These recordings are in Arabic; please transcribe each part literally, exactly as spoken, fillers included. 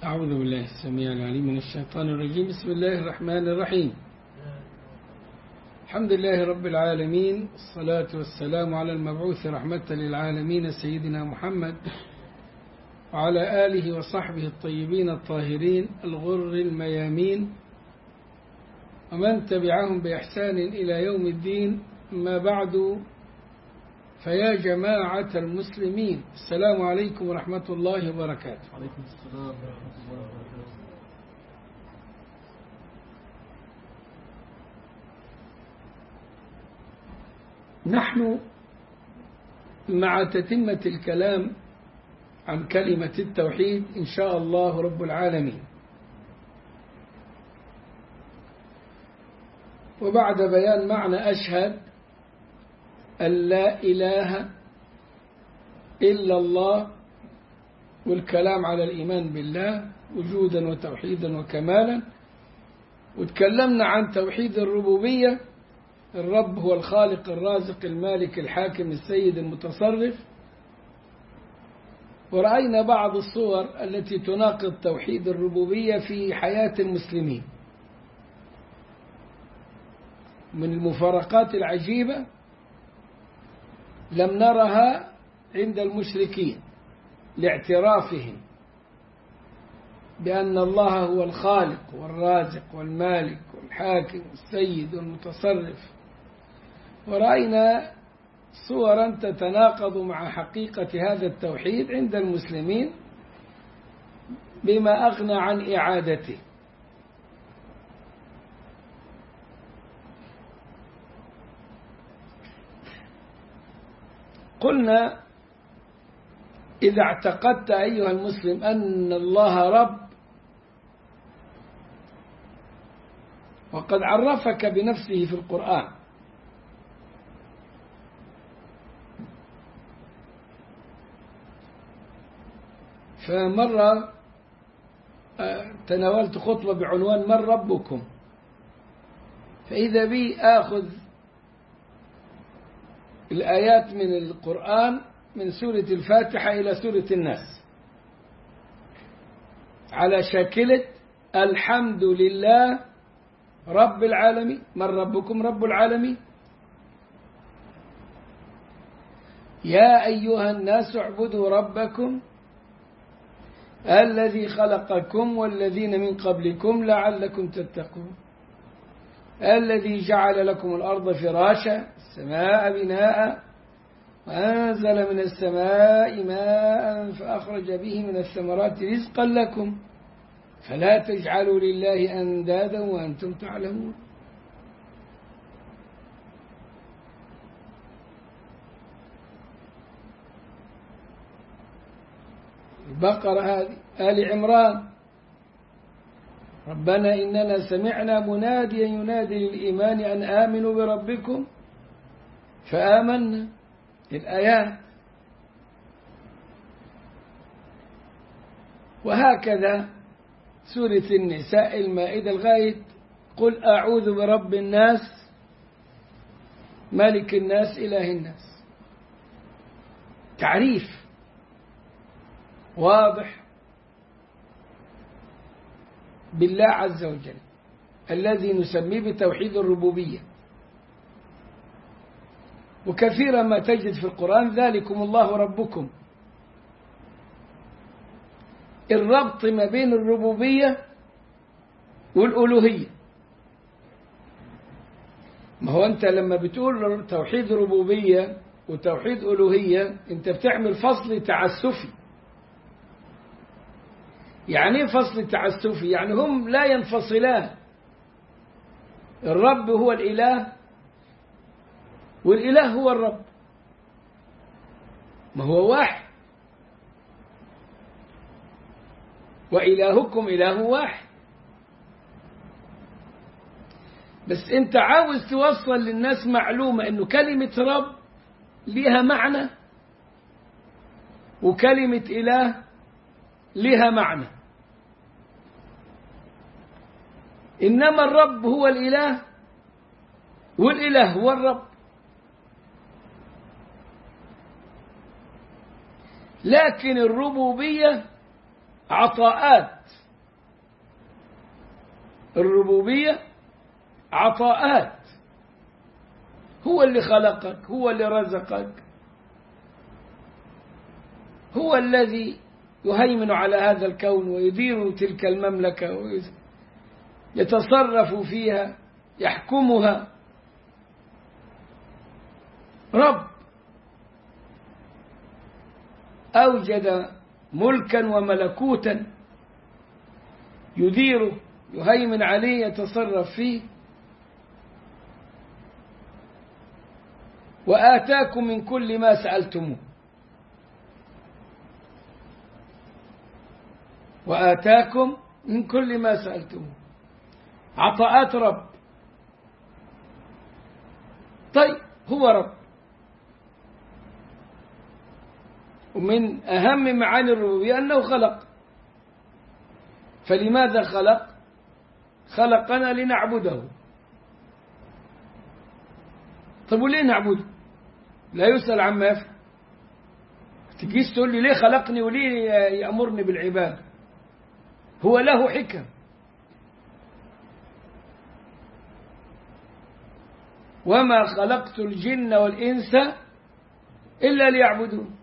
أعوذ بالله السميع العليم من الشيطان الرجيم. بسم الله الرحمن الرحيم. الحمد لله رب العالمين، الصلاة والسلام على المبعوث رحمة للعالمين سيدنا محمد وعلى آله وصحبه الطيبين الطاهرين الغر الميامين ومن تبعهم بإحسان إلى يوم الدين. ما بعد، فيا جماعة المسلمين، السلام عليكم ورحمة الله وبركاته. عليكم السلام ورحمة الله وبركاته. نحن مع تتمة الكلام عن كلمة التوحيد إن شاء الله رب العالمين، وبعد بيان معنى أشهد أن لا إله إلا الله والكلام على الإيمان بالله وجودا وتوحيدا وكمالا، وتكلمنا عن توحيد الربوبية. الرب هو الخالق الرازق المالك الحاكم السيد المتصرف، ورأينا بعض الصور التي تناقض توحيد الربوبية في حياة المسلمين. من المفارقات العجيبة لم نرها عند المشركين لاعترافهم بأن الله هو الخالق والرازق والمالك والحاكم السيد والمتصرف، ورأينا صورا تتناقض مع حقيقة هذا التوحيد عند المسلمين بما أغنى عن إعادته. قلنا إذا اعتقدت أيها المسلم أن الله رب، وقد عرفك بنفسه في القرآن، فمرة تناولت خطبة بعنوان من ربكم، فإذا بي آخذ الآيات من القرآن من سورة الفاتحة إلى سورة الناس على شاكلة الحمد لله رب العالمين. من ربكم؟ رب العالمين. يا أيها الناس اعبدوا ربكم الذي خلقكم والذين من قبلكم لعلكم تتقون الذي جعل لكم الأرض فراشا السماء بناء وأنزل من السماء ماء فأخرج به من الثمرات رزقا لكم فلا تجعلوا لله أندادا وأنتم تعلمون. البقرة هذه. آل عمران ربنا إننا سمعنا مناديا ينادي للإيمان أن آمنوا بربكم فآمنا. الآيات. وهكذا سورة النساء المائدة لغاية قل أعوذ برب الناس مالك الناس إله الناس. تعريف واضح بالله عز وجل الذي نسميه بتوحيد الربوبية. وكثيرا ما تجد في القرآن ذلكم الله ربكم. الربط ما بين الربوبية والألوهية. ما هو أنت لما بتقول توحيد ربوبية وتوحيد ألوهية أنت بتعمل فصل تعسفي. يعني ايه فصل تعسفي؟ يعني هم لا ينفصلان. الرب هو الإله والإله هو الرب، ما هو واحد، وإلهكم إله واحد. بس أنت عاوز توصل للناس معلومة أنه كلمة رب لها معنى وكلمة إله لها معنى. إنما الرب هو الإله والإله هو الرب. لكن الربوبية عطاءات. الربوبية عطاءات، هو اللي خلقك، هو اللي رزقك، هو الذي يهيمن على هذا الكون ويدير تلك المملكة ويتصرف فيها، يحكمها. رب أوجد ملكا وملكوتا يديره، يهيمن عليه، يتصرف فيه. وآتاكم من كل ما سألتموه، وآتاكم من كل ما سألتموه، عطاءات رب. طيب هو رب، ومن أهم معاني الربوبية أنه خلق. فلماذا خلق؟ خلقنا لنعبده. طب وليه نعبده؟ لا يسأل عما يفعل. تجيس تقول لي ليه خلقني وليه يأمرني بالعبادة؟ هو له حكم. وما خلقت الجن والإنس إلا ليعبدون.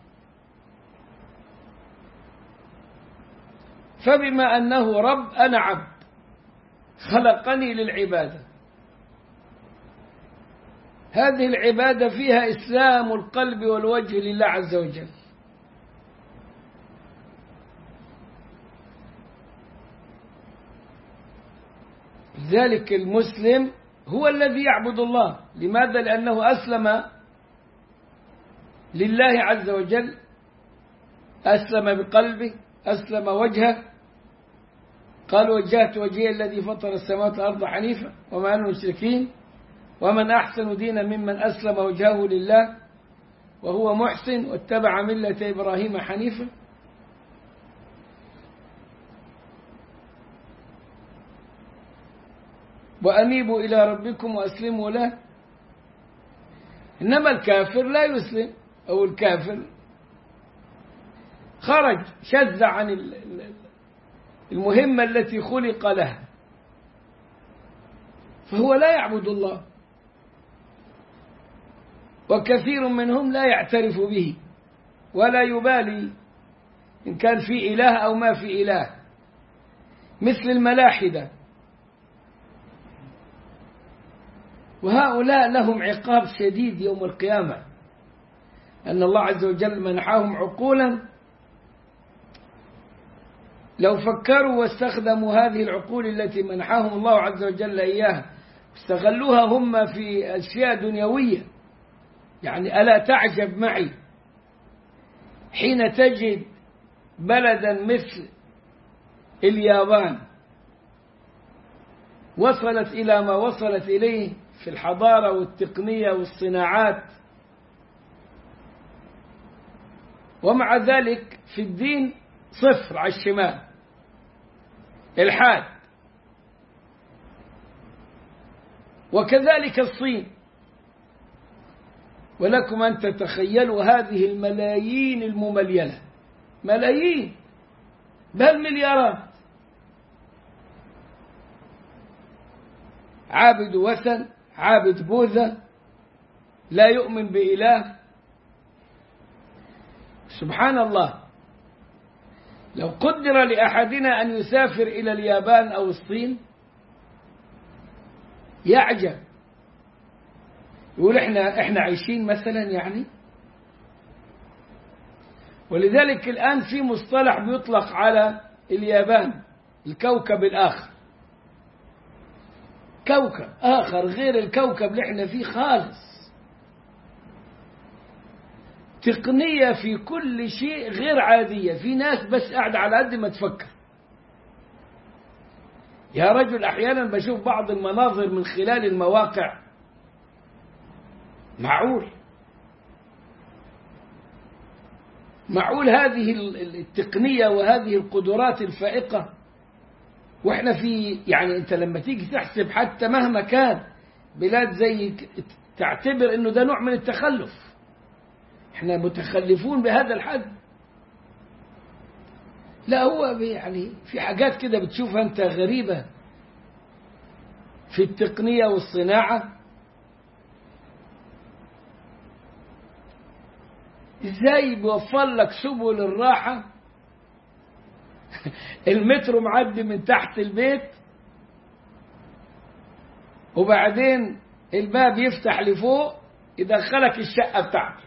فبما أنه رب أنا عبد، خلقني للعبادة. هذه العبادة فيها إسلام القلب والوجه لله عز وجل. لذلك المسلم هو الذي يعبد الله. لماذا؟ لأنه أسلم لله عز وجل، أسلم بقلبه، أسلم وجهه. قال وجهت وجهي الذي فطر السماوات والأرض حنيفا وما أنا المشركين ومن أحسن دينا ممن أسلم وجهه لله وهو محسن واتبع ملة إبراهيم حنيفا. وأنيبوا إلى ربكم وأسلموا له. إنما الكافر لا يسلم، أو الكافر خرج شذ عن المهمة التي خلق لها، فهو لا يعبد الله. وكثير منهم لا يعترف به ولا يبالي إن كان في إله أو ما في إله، مثل الملاحدة. وهؤلاء لهم عقاب شديد يوم القيامة، أن الله عز وجل منحهم عقولا لو فكروا واستخدموا هذه العقول التي منحهم الله عز وجل إياها استغلوها هم في أشياء دنيوية. يعني ألا تعجب معي حين تجد بلدا مثل اليابان وصلت إلى ما وصلت إليه في الحضارة والتقنية والصناعات، ومع ذلك في الدين صفر على الشمال، إلحاد. وكذلك الصين. ولكم أن تتخيلوا هذه الملايين المملينة، ملايين بل مليارات، عابد وثن، عابد بوذا، لا يؤمن بإله. سبحان الله، لو قدر لأحدنا أن يسافر إلى اليابان أو الصين يعجب، يقول إحنا إحنا عايشين مثلا يعني. ولذلك الآن في مصطلح بيطلق على اليابان الكوكب الآخر، كوكب آخر غير الكوكب اللي إحنا فيه خالص. تقنية في كل شيء غير عادية. في ناس بس قاعدة على قد ما تفكر. يا رجل أحيانا بشوف بعض المناظر من خلال المواقع، معقول معقول هذه التقنية وهذه القدرات الفائقة وإحنا في، يعني أنت لما تيجي تحسب حتى مهما كان بلاد زي تعتبر أنه ده نوع من التخلف، إحنا متخلفون بهذا الحد. لا هو يعني في حاجات كده بتشوفها أنت غريبة في التقنية والصناعة. إزاي بيوفر لك سبل الراحة؟ المترو معدي من تحت البيت وبعدين الباب يفتح لفوق يدخلك الشقة بتاعتك،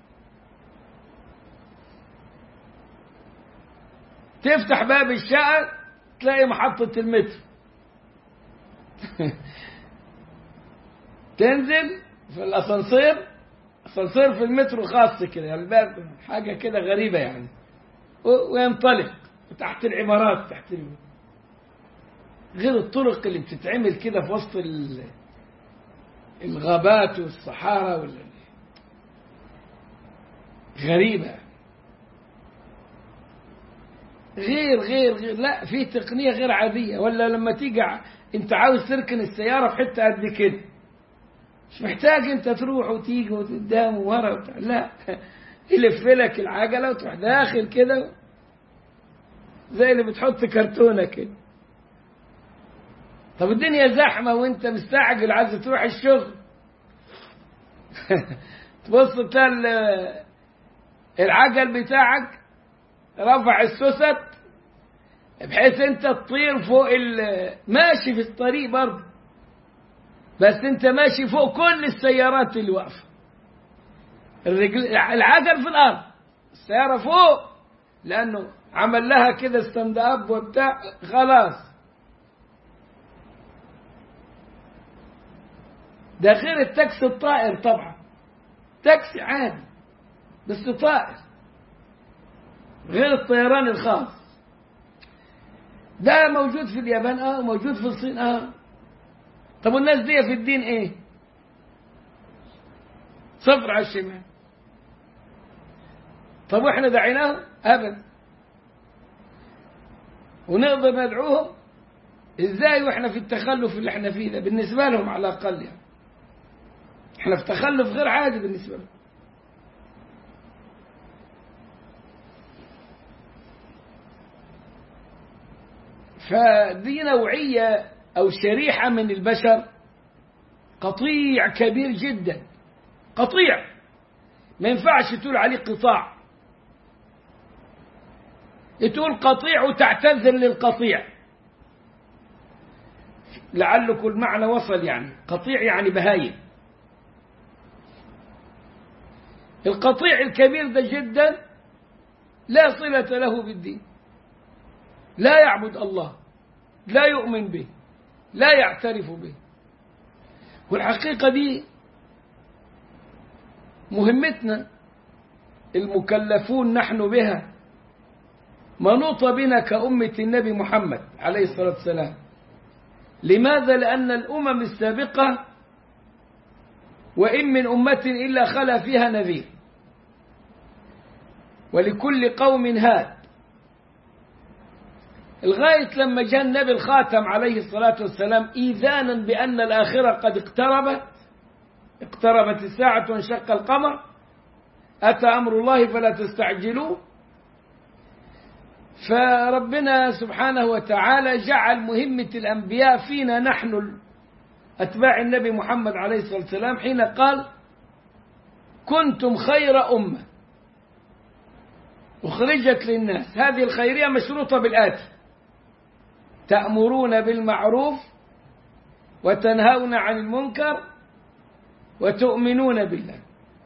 تفتح باب الشقة تلاقي محطة المترو. تنزل في الأسانسير، أسانسير في المترو خاص كده، يعني الباب حاجة كده غريبة يعني، وينطلق تحت العمارات تحت المترو. غير الطرق اللي بتتعمل كده في وسط الغابات والصحارى وال... غريبة. غير غير غير لا في تقنية غير عادية. ولا لما تيجي انت عاوز تركن السيارة في حتة قد كده، مش محتاج انت تروح وتيجي وتقدام وورا وتع... لا يلف لك العجلة وتروح داخل كده زي اللي بتحط كرتونة كده. طب الدنيا زحمة وانت مستعجل عايز تروح الشغل، تبص تلاقي العجل بتاعك رفع السوست بحيث انت تطير فوق ماشي في الطريق برضه، بس انت ماشي فوق كل السيارات اللي واقفه. الرجل العجل في الارض، السياره فوق، لانه عمل لها كده ستاند اب وبتاع خلاص. ده غير التاكسي الطائر طبعا، تاكسي عادي بس طائر، غير الطيران الخاص. ده موجود في اليابان اه، وموجود في الصين اه. طب والناس دي في الدين ايه؟ صفر على الشمال. طب واحنا دعيناهم؟ ابدا. ونقدر ندعوهم ازاي واحنا في التخلف اللي احنا فيه ده؟ بالنسبه لهم على الاقل يعني احنا في تخلف غير عادي بالنسبه لهم. فدي نوعية أو شريحة من البشر قطيع كبير جدا، قطيع ما ينفعش تقول عليه قطاع، تقول قطيع وتعتذر للقطيع. لعلكم المعنى وصل، يعني قطيع يعني بهايم. القطيع الكبير ده جدا لا صلة له بالدين، لا يعبد الله، لا يؤمن به، لا يعترف به. والحقيقة دي مهمتنا المكلفون نحن بها، منوط بنا كأمة النبي محمد عليه الصلاة والسلام. لماذا؟ لأن الأمم السابقة وإن من أمة إلا خلا فيها نذير، ولكل قوم هاد. الغاية لما جاء النبي الخاتم عليه الصلاة والسلام إيذانا بأن الآخرة قد اقتربت، اقتربت الساعة وانشق القمر، أتى أمر الله فلا تستعجلوه. فربنا سبحانه وتعالى جعل مهمة الأنبياء فينا نحن أتباع النبي محمد عليه الصلاة والسلام، حين قال كنتم خير أمة أخرجت للناس. هذه الخيرية مشروطة بالآتي: تأمرون بالمعروف وتنهون عن المنكر وتؤمنون بالله.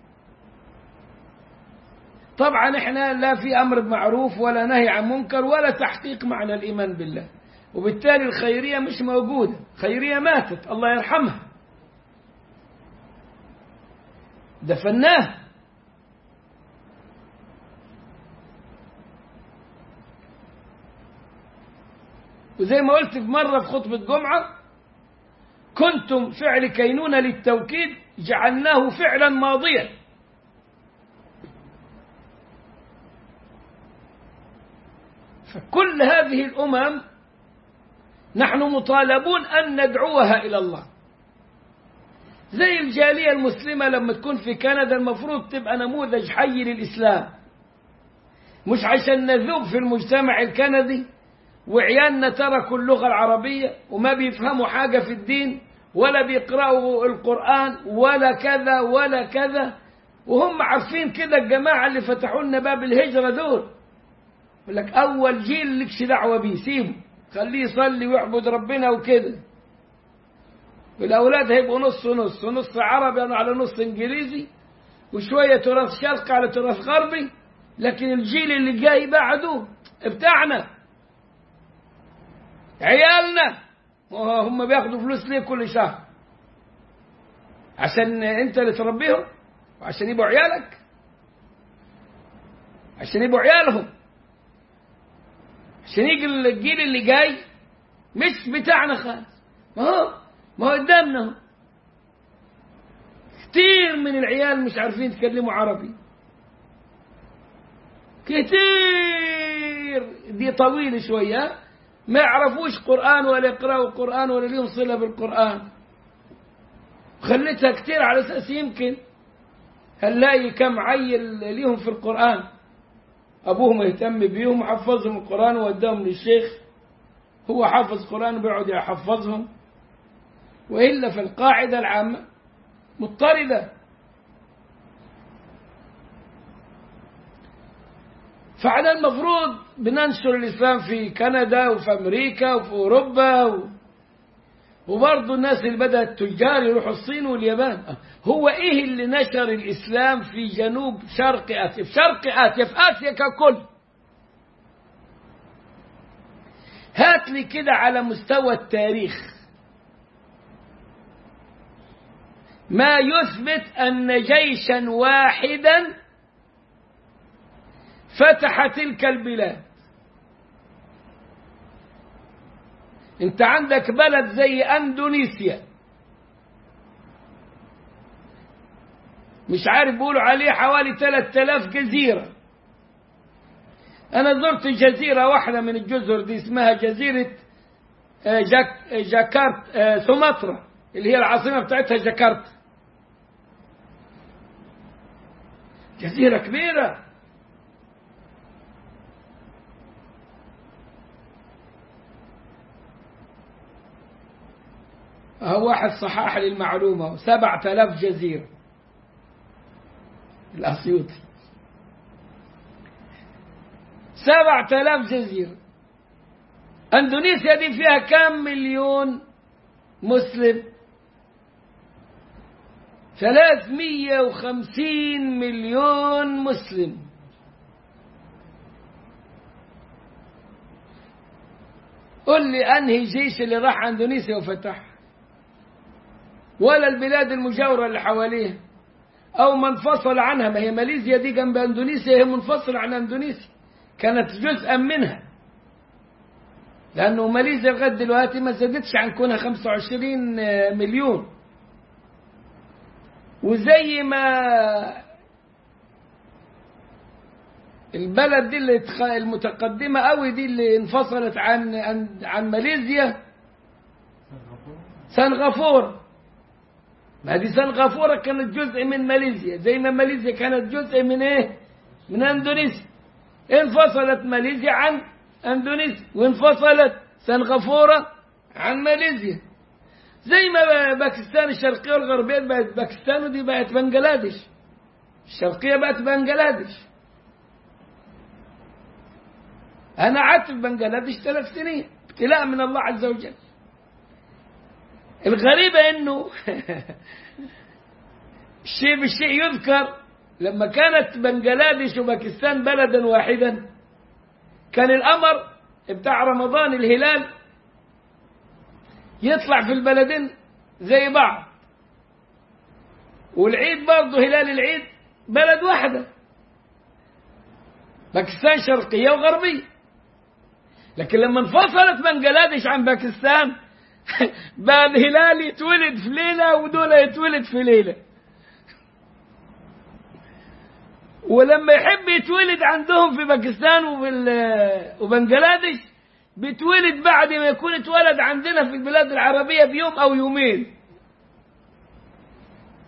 طبعا احنا لا في أمر بمعروف ولا نهي عن منكر ولا تحقيق معنى الإيمان بالله، وبالتالي الخيرية مش موجودة، خيرية ماتت الله يرحمها، دفناها. وزي ما قلت في مرة في خطبة جمعة، كنتم فعل كينونة للتوكيد جعلناه فعلا ماضيا. فكل هذه الأمم نحن مطالبون أن ندعوها إلى الله. زي الجالية المسلمة لما تكون في كندا المفروض تبقى نموذج حي للإسلام، مش عشان نذوب في المجتمع الكندي وعيالنا تركوا اللغة العربية وما بيفهموا حاجة في الدين ولا بيقرأوا القرآن ولا كذا ولا كذا، وهم عارفين كده الجماعة اللي فتحوا لنا باب الهجرة دول. يقول لك أول جيل لكش دعوة بيه، سيبه خليه يصلي ويعبد ربنا وكده. والأولاد هيبقوا نص نص، نص عربي على نص إنجليزي وشوية تراث شرقي على تراث غربي، لكن الجيل اللي جاي بعده بتاعنا عيالنا هم بياخدوا فلوس ليه كل شهر؟ عشان انت اللي تربيهم وعشان يبقوا عيالك، عشان يبقوا عيالهم، عشان يجي الجيل اللي جاي مش بتاعنا خالص. ما هو ما هو قدامنا كتير من العيال مش عارفين يتكلموا عربي، كتير دي طويل شوية، ما يعرفوش قرآن ولا يقرأوا قرآن ولا ليهم صلة بالقرآن. خليتها كتير على أساس يمكن هنلاقي كم عيل ليهم في القرآن أبوهم يهتم بيهم وحفظهم القرآن ووداهم للشيخ، هو حافظ قرآن وبيقعد يحفظهم، وإلا في القاعدة العامة مضطردة. فعلى المفروض بننشر الإسلام في كندا وفي أمريكا وفي أوروبا و... وبرضه الناس اللي بدأت تجار يروحوا الصين واليابان. هو إيه اللي نشر الإسلام في جنوب شرق آسيا، في شرق آسيا، في آسيا ككل؟ هات لي كده على مستوى التاريخ ما يثبت أن جيشا واحدا فتح تلك البلاد. انت عندك بلد زي اندونيسيا، مش عارف بيقولوا عليه حوالي ثلاثة آلاف جزيرة. انا زرت جزيرة واحدة من الجزر دي اسمها جزيرة جاك جاكرت سومطرة اللي هي العاصمة بتاعتها جاكرتا. جزيرة كبيرة، هو واحد صحاح للمعلومة سبعة آلاف جزيرة الأسيوطي، سبعة آلاف جزيرة. أندونيسيا دي فيها كم مليون مسلم؟ ثلاثمية وخمسين مليون مسلم. قل لي أنهي جيش اللي راح أندونيسيا وفتح؟ ولا البلاد المجاورة اللي حواليها أو منفصل عنها. ما هي ماليزيا دي جنب أندونيسيا، هي منفصلة عن أندونيسيا، كانت جزءا منها، لأنه ماليزيا لغاية دلوقتي ما زادتش عن كونها خمسة وعشرين مليون. وزي ما البلد دي اللي المتقدمة قوي دي اللي انفصلت عن عن, عن ماليزيا سنغافورة، ما دي سنغافورة كانت جزء من ماليزيا زي ما ماليزيا كانت جزء من ايه؟ من اندونيسيا. انفصلت ماليزيا عن اندونيسيا وانفصلت سنغافورة عن ماليزيا، زي ما باكستان الشرقية والغربية بقت باكستان ودي بقت بنجلاديش، الشرقية بقت بنجلاديش. أنا قعدت في بنجلاديش ثلاث سنين ابتلاء من الله عز وجل. الغريبة إنه الشيء بالشيء يذكر، لما كانت بنجلاديش وباكستان بلدا واحدا كان الأمر بتاع رمضان الهلال يطلع في البلدين زي بعض، والعيد برضه هلال العيد بلد واحدة، باكستان شرقية وغربية. لكن لما انفصلت بنجلاديش عن باكستان بقى الهلال يتولد في ليلة ودول يتولد في ليلة، ولما يحب يتولد عندهم في باكستان وبنجلاديش بيتولد بعد ما يكون اتولد عندنا في البلاد العربية بيوم أو يومين.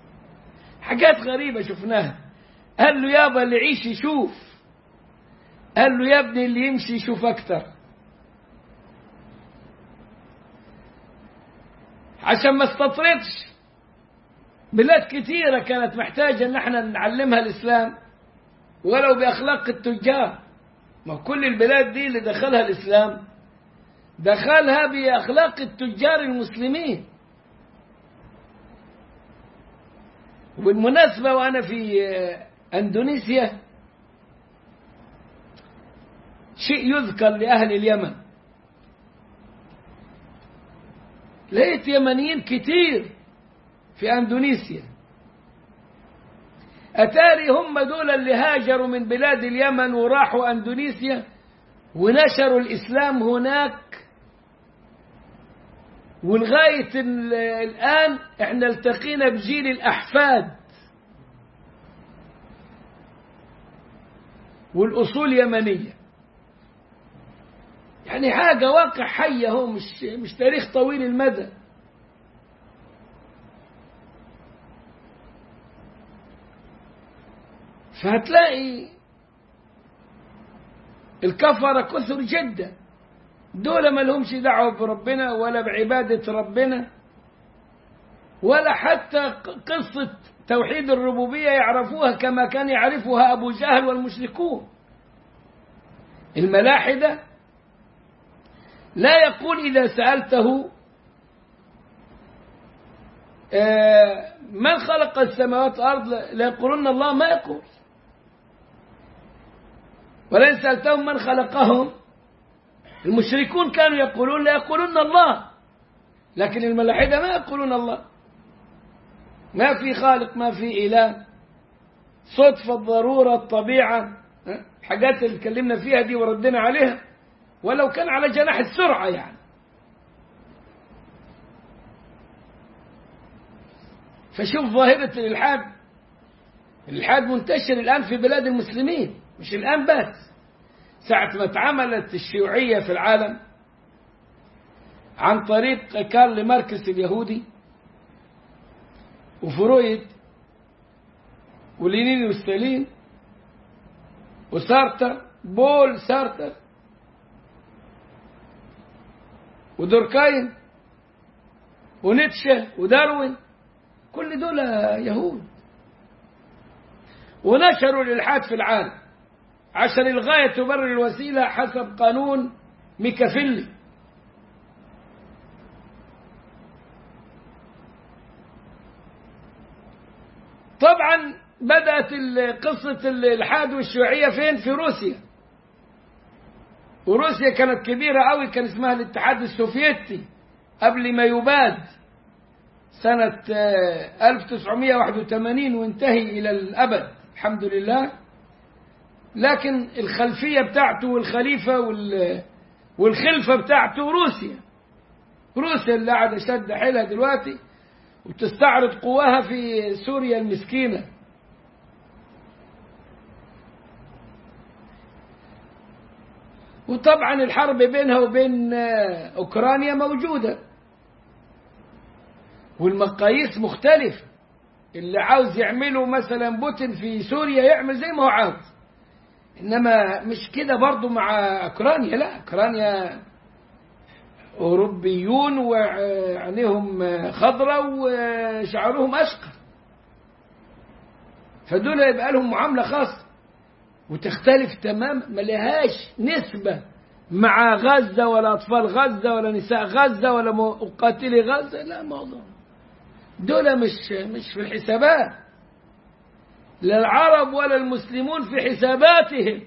حاجات غريبة شفناها. قال له يابا اللي يعيش يشوف. قال له يا ابني اللي يمشي يشوف أكتر، عشان ما استطردش. بلاد كثيرة كانت محتاجة ان احنا نعلمها الإسلام ولو بأخلاق التجار. ما كل البلاد دي اللي دخلها الإسلام دخلها بأخلاق التجار المسلمين. وبالمناسبة وأنا في أندونيسيا شيء يذكر لأهل اليمن، لقيت يمنيين كتير في أندونيسيا. أتاري هم دول اللي هاجروا من بلاد اليمن وراحوا أندونيسيا ونشروا الإسلام هناك، ولغاية الآن احنا التقينا بجيل الأحفاد والأصول يمنية. يعني حاجة واقع حية، هو مش مش تاريخ طويل المدى. فهتلاقي الكفرة كثر جدا، دول ما لهمش دعوة بربنا ولا بعبادة ربنا ولا حتى قصة توحيد الربوبية يعرفوها كما كان يعرفها أبو جهل والمشركون. الملاحدة لا يقول إذا سألته من خلق السماوات والأرض لا يقولون الله، ما يقول. ولئن سألتهم من خلقهم، المشركون كانوا يقولون لا يقولون الله، لكن الملاحدة ما يقولون الله. ما في خالق، ما في إله، صدفة، الضرورة، الطبيعة، الحاجات اللي تكلمنا فيها دي وردنا عليها ولو كان على جناح السرعة يعني. فشوف ظاهرة الإلحاد. الإلحاد منتشر الآن في بلاد المسلمين، مش الآن بس. ساعة ما اتعملت الشيوعية في العالم عن طريق كارل ماركس اليهودي وفرويد ولينين وستالين وسارتر، بول سارتر ودوركايم ونيتشه وداروين، كل دول يهود، ونشروا الإلحاد في العالم عشان الغاية تبرر الوسيلة حسب قانون ميكافيلي. طبعا بدأت قصة الإلحاد والشيوعية فين؟ في روسيا. وروسيا كانت كبيرة قوي، كان اسمها الاتحاد السوفيتي قبل ما يباد سنة ألف وتسعمائة وواحد وثمانين وانتهي إلى الأبد الحمد لله. لكن الخلفية بتاعته والخليفة والخلفة بتاعته روسيا. روسيا اللي قاعدة شد حيلها دلوقتي وتستعرض قواها في سوريا المسكينة. وطبعا الحرب بينها وبين أوكرانيا موجودة والمقاييس مختلفة. اللي عاوز يعمله مثلا بوتين في سوريا يعمل زي ما هو عاوز، إنما مش كده برضو مع أوكرانيا. لا، أوكرانيا أوروبيون وعينيهم خضرة وشعرهم أشقر، فدول يبقى لهم معاملة خاصة وتختلف تمام، ما لهاش نسبة مع غزة ولا أطفال غزة ولا نساء غزة ولا مقاتلي غزة. لا، موضوع دول مش مش في الحسابات، لا العرب ولا المسلمون في حساباتهم.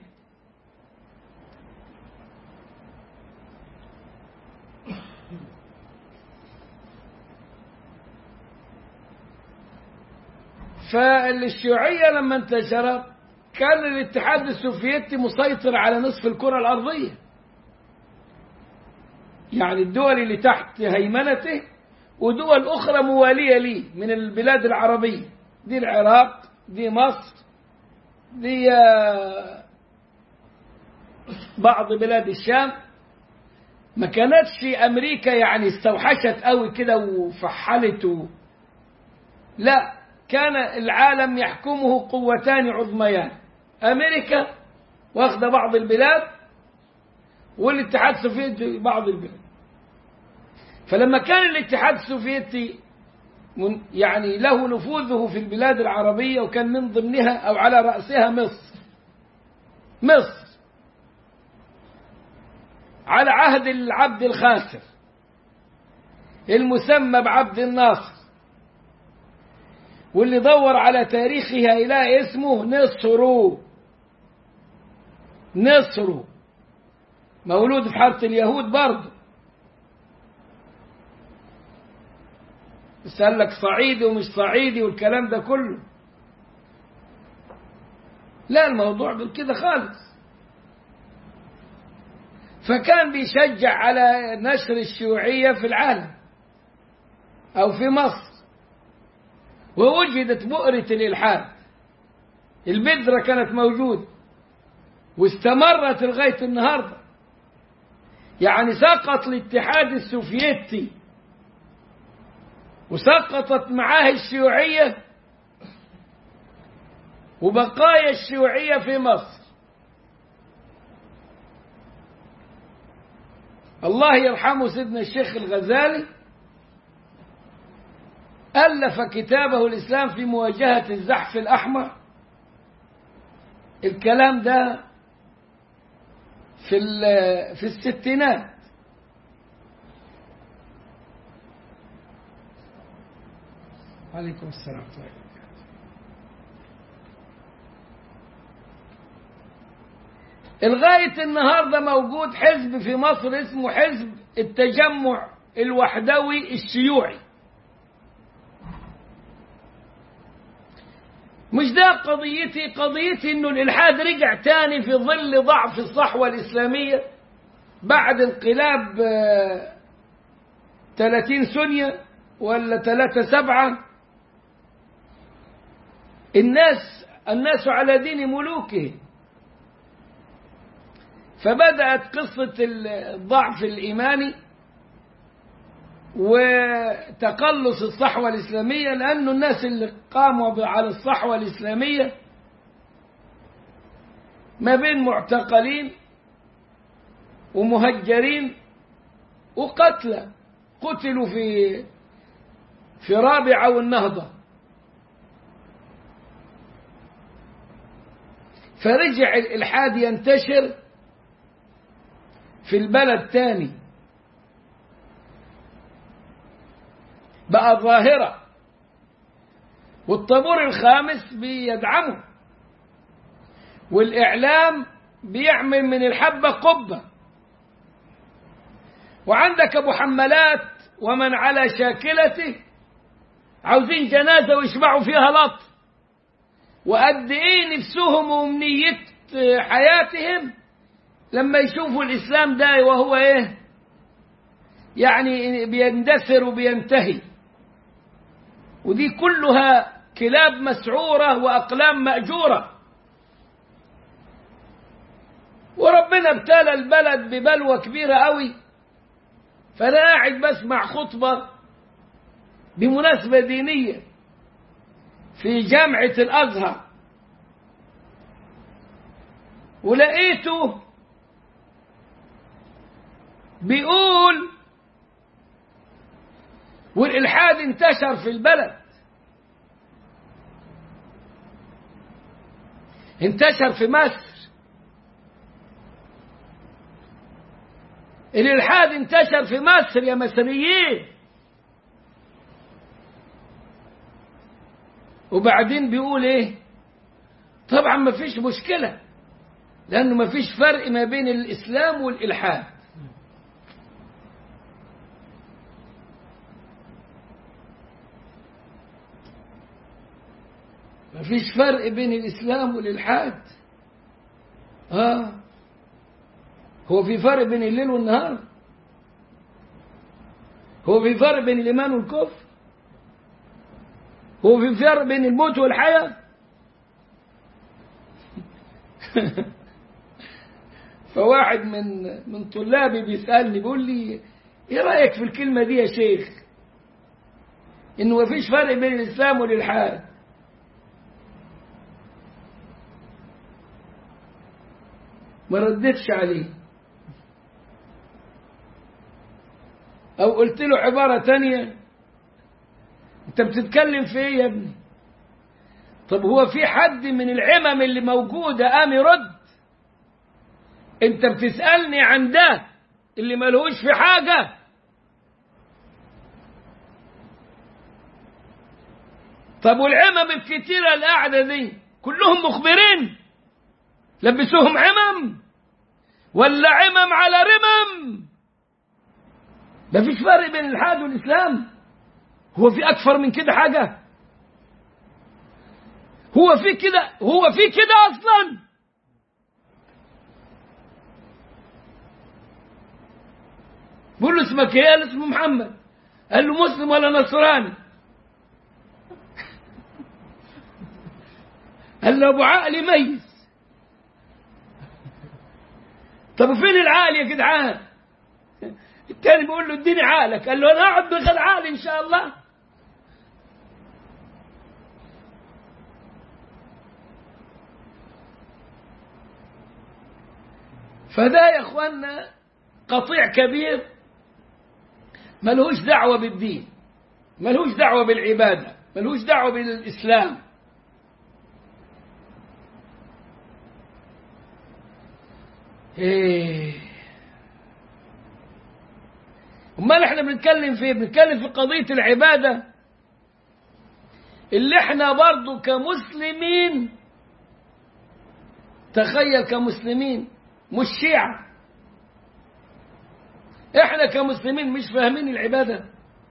فالشيوعية لما انتشرت كان الاتحاد السوفيتي مسيطر على نصف الكرة الأرضية، يعني الدول اللي تحت هيمنته ودول أخرى موالية ليه من البلاد العربية، دي العراق، دي مصر، دي بعض بلاد الشام. ما كانتش أمريكا يعني استوحشت قوي كده وفحلت، لا، كان العالم يحكمه قوتان عظميان، أمريكا واخدة بعض البلاد، والاتحاد السوفيتي بعض البلاد. فلما كان الاتحاد السوفيتي يعني له نفوذه في البلاد العربية، وكان من ضمنها أو على رأسها مصر مصر على عهد العبد الخاسر المسمى بعبد الناصر، واللي دور على تاريخها إلى اسمه نصرو نصرو مولود في حارة اليهود برضه، بس قال لك صعيدي ومش صعيدي والكلام ده كله. لا، الموضوع بالكده خالص. فكان بيشجع على نشر الشيوعية في العالم أو في مصر، ووجدت بؤرة الإلحاد، البذرة كانت موجودة واستمرت لغاية النهاردة. يعني سقط الاتحاد السوفيتي وسقطت معاه الشيوعية، وبقايا الشيوعية في مصر. الله يرحمه سيدنا الشيخ الغزالي ألف كتابه الإسلام في مواجهة الزحف الأحمر. الكلام ده في في الستينات. عليكم السلام ورحمة الله وبركاته. لغاية النهاردة موجود حزب في مصر اسمه حزب التجمع الوحدوي الشيوعي. مش ده قضيتي، قضيتي انه الإلحاد رجع تاني في ظل ضعف الصحوة الإسلامية بعد انقلاب ثلاثين سنية ولا ثلاثة سبعة. الناس الناس على دين ملوكهم، فبدأت قصة الضعف الإيماني وتقلص الصحوة الإسلامية، لأنه الناس اللي قاموا على الصحوة الإسلامية ما بين معتقلين ومهجرين وقتلى، قتلوا في في رابعة والنهضة. فرجع الإلحاد ينتشر في البلد تاني، بقى ظاهرة، والطابور الخامس بيدعمه، والإعلام بيعمل من الحبة قبة، وعندك أبو حمالات ومن على شاكلته عاوزين جنازة ويشبعوا فيها لط، وقد إيه نفسهم وأمنية حياتهم لما يشوفوا الإسلام ده وهو إيه يعني بيندثر وبينتهي. ودي كلها كلاب مسعورة وأقلام مأجورة. وربنا ابتلى البلد ببلوى كبيرة قوي. فأنا قاعد بسمع خطبة بمناسبة دينية في جامعة الأزهر، ولقيته بيقول والإلحاد انتشر في البلد، انتشر في مصر، الإلحاد انتشر في مصر يا مصريين. وبعدين بيقول ايه؟ طبعا ما فيش مشكلة، لأنه ما فيش فرق ما بين الإسلام والإلحاد. ما فيش فرق بين الإسلام والإلحاد. آه هو في فرق بين الليل والنهار؟ هو في فرق بين الإيمان والكفر؟ هو في فرق بين الموت والحياة؟ فواحد من من طلابي بيسألني بيقول لي ايه رأيك في الكلمة دي يا شيخ، انه ما فيش فرق بين الإسلام والإلحاد؟ ما ردتش عليه، أو قلت له عبارة تانية أنت بتتكلم في إيه يا ابني؟ طب هو في حد من العمم اللي موجودة قام يرد؟ أنت بتسألني عن ده اللي ملهوش في حاجة؟ طب والعمم الكتيرة القاعدة دي كلهم مخبرين لبسوهم عمم ولا عمم على رمم؟ مفيش فرق بين الإلحاد والإسلام. هو في أكثر من كده حاجة؟ هو في كده هو في كده أصلا؟ بقول له اسمك ايه؟ قال اسمه محمد. قال له مسلم ولا نصراني؟ قال له ابو عقل ميز. طب فين العقل يا جدعان؟ التاني بيقول له اديني عقلك. قال له انا اقعد بغير عقل ان شاء الله. فده يا اخوانا قطيع كبير ملهوش دعوة بالدين، ملهوش دعوة بالعبادة، ملهوش دعوة بالإسلام. ايه امال احنا بنتكلم في بنتكلم في قضية العبادة اللي احنا برضو كمسلمين، تخيل كمسلمين مش شيعة، احنا كمسلمين مش فاهمين العبادة.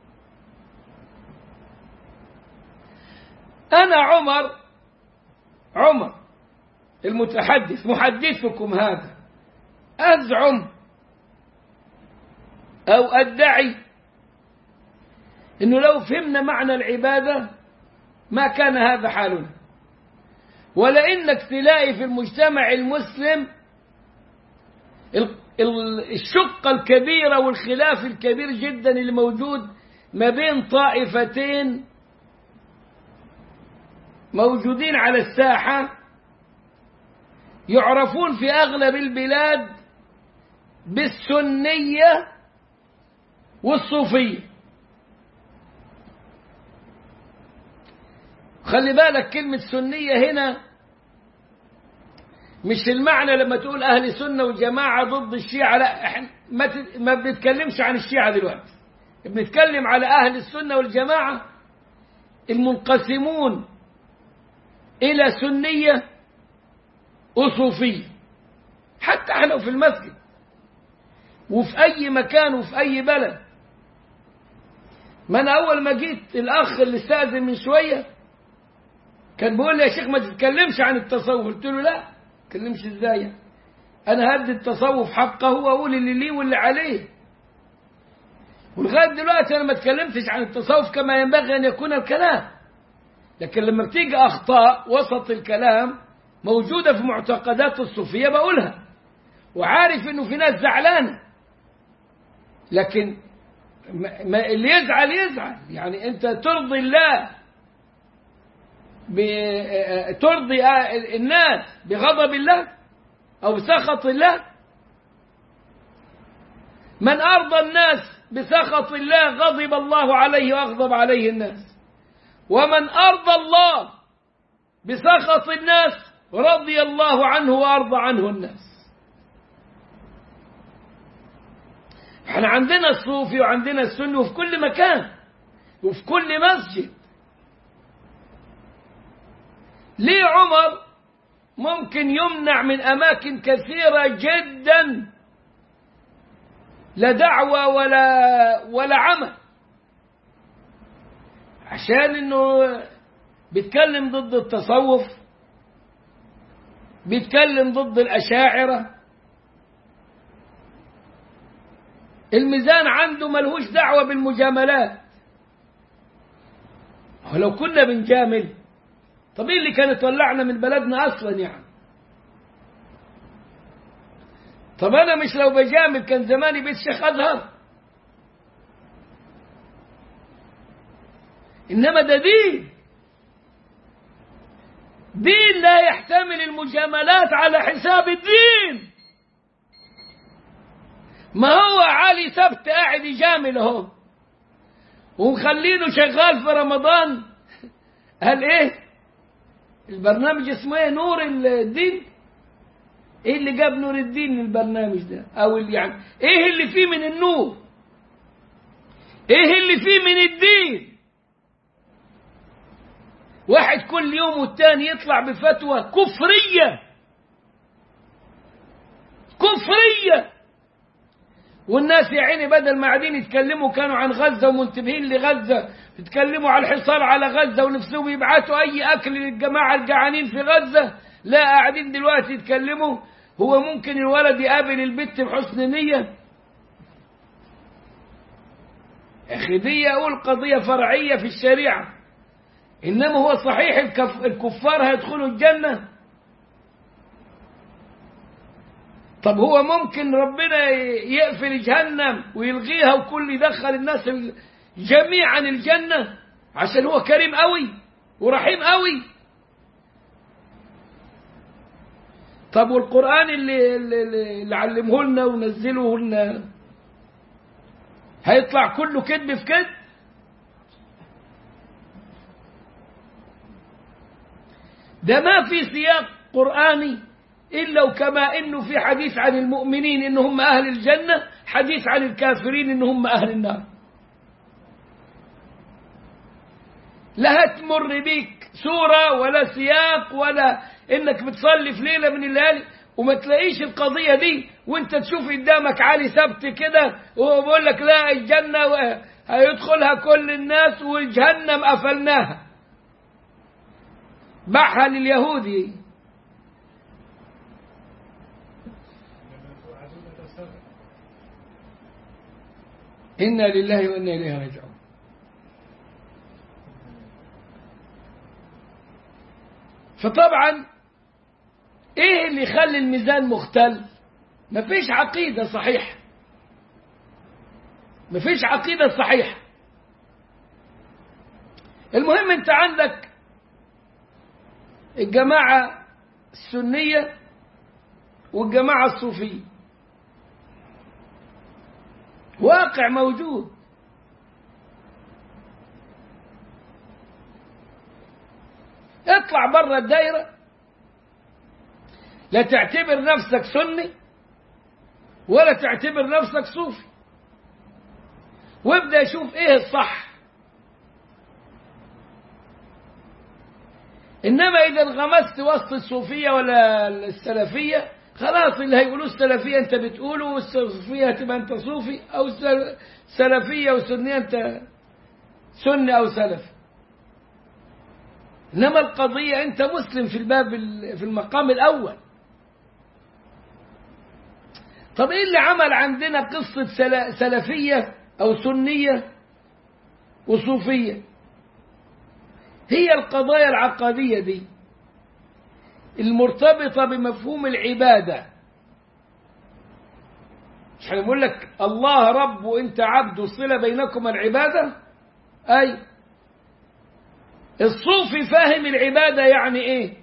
انا عمر عمر المتحدث محدثكم هذا أزعم أو أدعي إنه لو فهمنا معنى العبادة ما كان هذا حالنا، ولأنك تلاقي في المجتمع المسلم الشقة الكبيرة والخلاف الكبير جدا اللي موجود ما بين طائفتين موجودين على الساحة يعرفون في أغلب البلاد بالسنية والصوفية. خلي بالك كلمة سنية هنا مش المعنى لما تقول أهل سنة وجماعة ضد الشيعة، لا، احنا ما بنتكلمش عن الشيعة دلوقتي، بنتكلم على أهل السنة والجماعة المنقسمون إلى سنية وصوفية. حتى احنا في المسجد وفي أي مكان وفي أي بلد. ما أنا أول ما جيت الأخ اللي استأذن من شوية كان بيقول لي يا شيخ ما تتكلمش عن التصوف. قلت له لا، ما تتكلمش ازاي؟ أنا هدي التصوف حقه وأقول اللي ليه واللي عليه. ولغاية دلوقتي أنا ما تكلمتش عن التصوف كما ينبغي أن يكون الكلام، لكن لما بتيجي أخطاء وسط الكلام موجودة في معتقدات الصوفية بقولها، وعارف إنه في ناس زعلانة، لكن ما اللي يزعل يزعل. يعني أنت ترضي الله ترضي الناس بغضب الله أو بسخط الله؟ من أرضى الناس بسخط الله غضب الله عليه وأغضب عليه الناس، ومن أرضى الله بسخط الناس رضي الله عنه وأرضى عنه الناس. احنا عندنا الصوفي وعندنا السني وفي كل مكان وفي كل مسجد. ليه عمر ممكن يمنع من أماكن كثيرة جدا لا دعوة ولا ولا عمل؟ عشان انه بيتكلم ضد التصوف، بيتكلم ضد الأشاعرة. الميزان عنده ملهوش دعوة بالمجاملات. ولو كنا بنجامل طب ايه اللي كانت ولعنا من بلدنا اصلا يعني؟ طب انا مش لو بجامل كان زماني بيت شيخ ازهر؟ انما ده دين دين لا يحتمل المجاملات على حساب الدين. ما هو علي سبت قاعد يجامل اهو ومخلينه شغال في رمضان. قال ايه البرنامج اسمه ايه؟ نور الدين. ايه اللي جاب نور الدين للبرنامج ده؟ او اللي يعني ايه اللي فيه من النور؟ ايه اللي فيه من الدين؟ واحد كل يوم والتاني يطلع بفتوى كفرية كفرية، والناس يا عيني بدل ما قاعدين يتكلموا كانوا عن غزة ومنتبهين لغزة، يتكلموا على الحصار على غزة ونفسهم يبعتوا أي أكل للجماعة الجعانين في غزة. لا، قاعدين دلوقتي يتكلموا هو ممكن الولد يقابل البت بحسن نية؟ أخي دي أقول قضية فرعية في الشريعة، إنما هو صحيح الكف الكفار هيدخلوا الجنة؟ طب هو ممكن ربنا يقفل جهنم ويلغيها وكل يدخل الناس جميعا الجنة عشان هو كريم قوي ورحيم قوي؟ طب والقرآن اللي, اللي, اللي علمه لنا ونزله لنا هيطلع كله كذب في كذب؟ ده ما في سياق قرآني إلا وكما إنه في حديث عن المؤمنين إنهم أهل الجنة، حديث عن الكافرين إنهم أهل النار. لا هتمر بيك سورة ولا سياق ولا إنك بتصلي في ليلة من الليالي وما تلاقيش القضية دي، وانت تشوف قدامك علي سبت كده وهو بيقول لك لا الجنة هيدخلها كل الناس والجهنم قفلناها، باعها لليهودي. إنا لله وإنا إليه راجعون. فطبعا إيه اللي يخلي الميزان مختل؟ مفيش عقيدة صحيحة، مفيش عقيدة صحيحة. المهم أنت عندك الجماعة السنية والجماعة الصوفية، واقع موجود. اطلع برا الدائرة، لا تعتبر نفسك سني ولا تعتبر نفسك صوفي، وابدأ شوف ايه الصح. انما اذا انغمست وسط الصوفية ولا السلفية خلاص اللي هيقولوا السلفية انت بتقوله والصوفية تبقى انت صوفي، او سلفية وسنية انت سني او سلفي. انما القضية انت مسلم في الباب في المقام الاول. طب ايه اللي عمل عندنا قصة سلفية او سنية وصوفية؟ هي القضايا العقدية دي المرتبطة بمفهوم العبادة. مش هنقول لك الله رب وانت عبد والصلة بينكم العبادة؟ اي الصوفي فاهم العبادة يعني ايه؟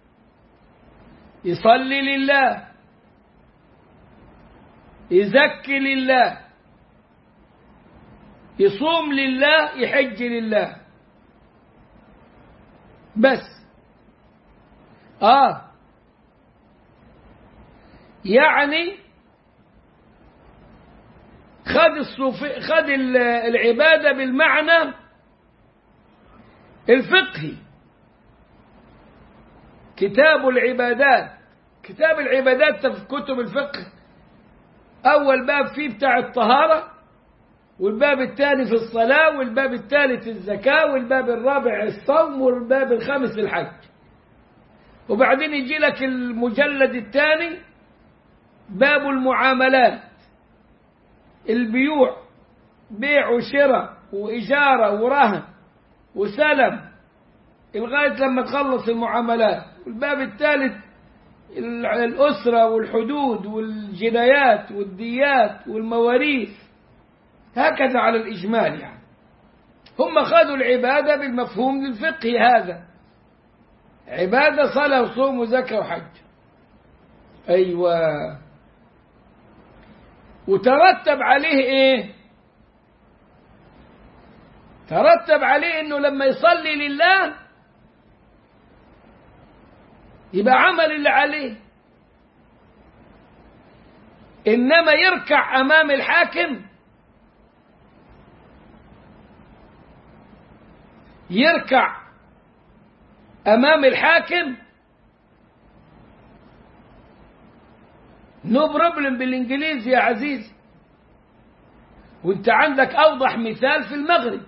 يصلي لله، يزكي لله، يصوم لله، يحج لله، بس. آه يعني خد الصوفي خد العبادة بالمعنى الفقهي. كتاب العبادات، كتاب العبادات في كتب الفقه أول باب فيه بتاع الطهارة، والباب الثاني في الصلاة، والباب الثالث الزكاة، والباب الرابع الصوم، والباب الخامس الحج. وبعدين يجي لك المجلد الثاني باب المعاملات، البيوع، بيع وشراء وإجارة ورهن وسلم لغاية لما تخلص المعاملات. والباب الثالث الأسرة والحدود والجنايات والديات والمواريث، هكذا على الإجمال. يعني هم خذوا العبادة بالمفهوم الفقهي هذا، عبادة صلاة وصوم وزكاة وحج. أيوة. وترتب عليه ايه؟ ترتب عليه انه لما يصلي لله يبقى عمل اللي عليه، انما يركع امام الحاكم، يركع امام الحاكم نو بروبلم بالانجليزي يا عزيزي. وانت عندك اوضح مثال في المغرب،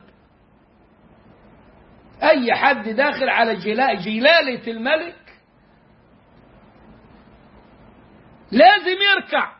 اي حد داخل على جلالة الملك لازم يركع.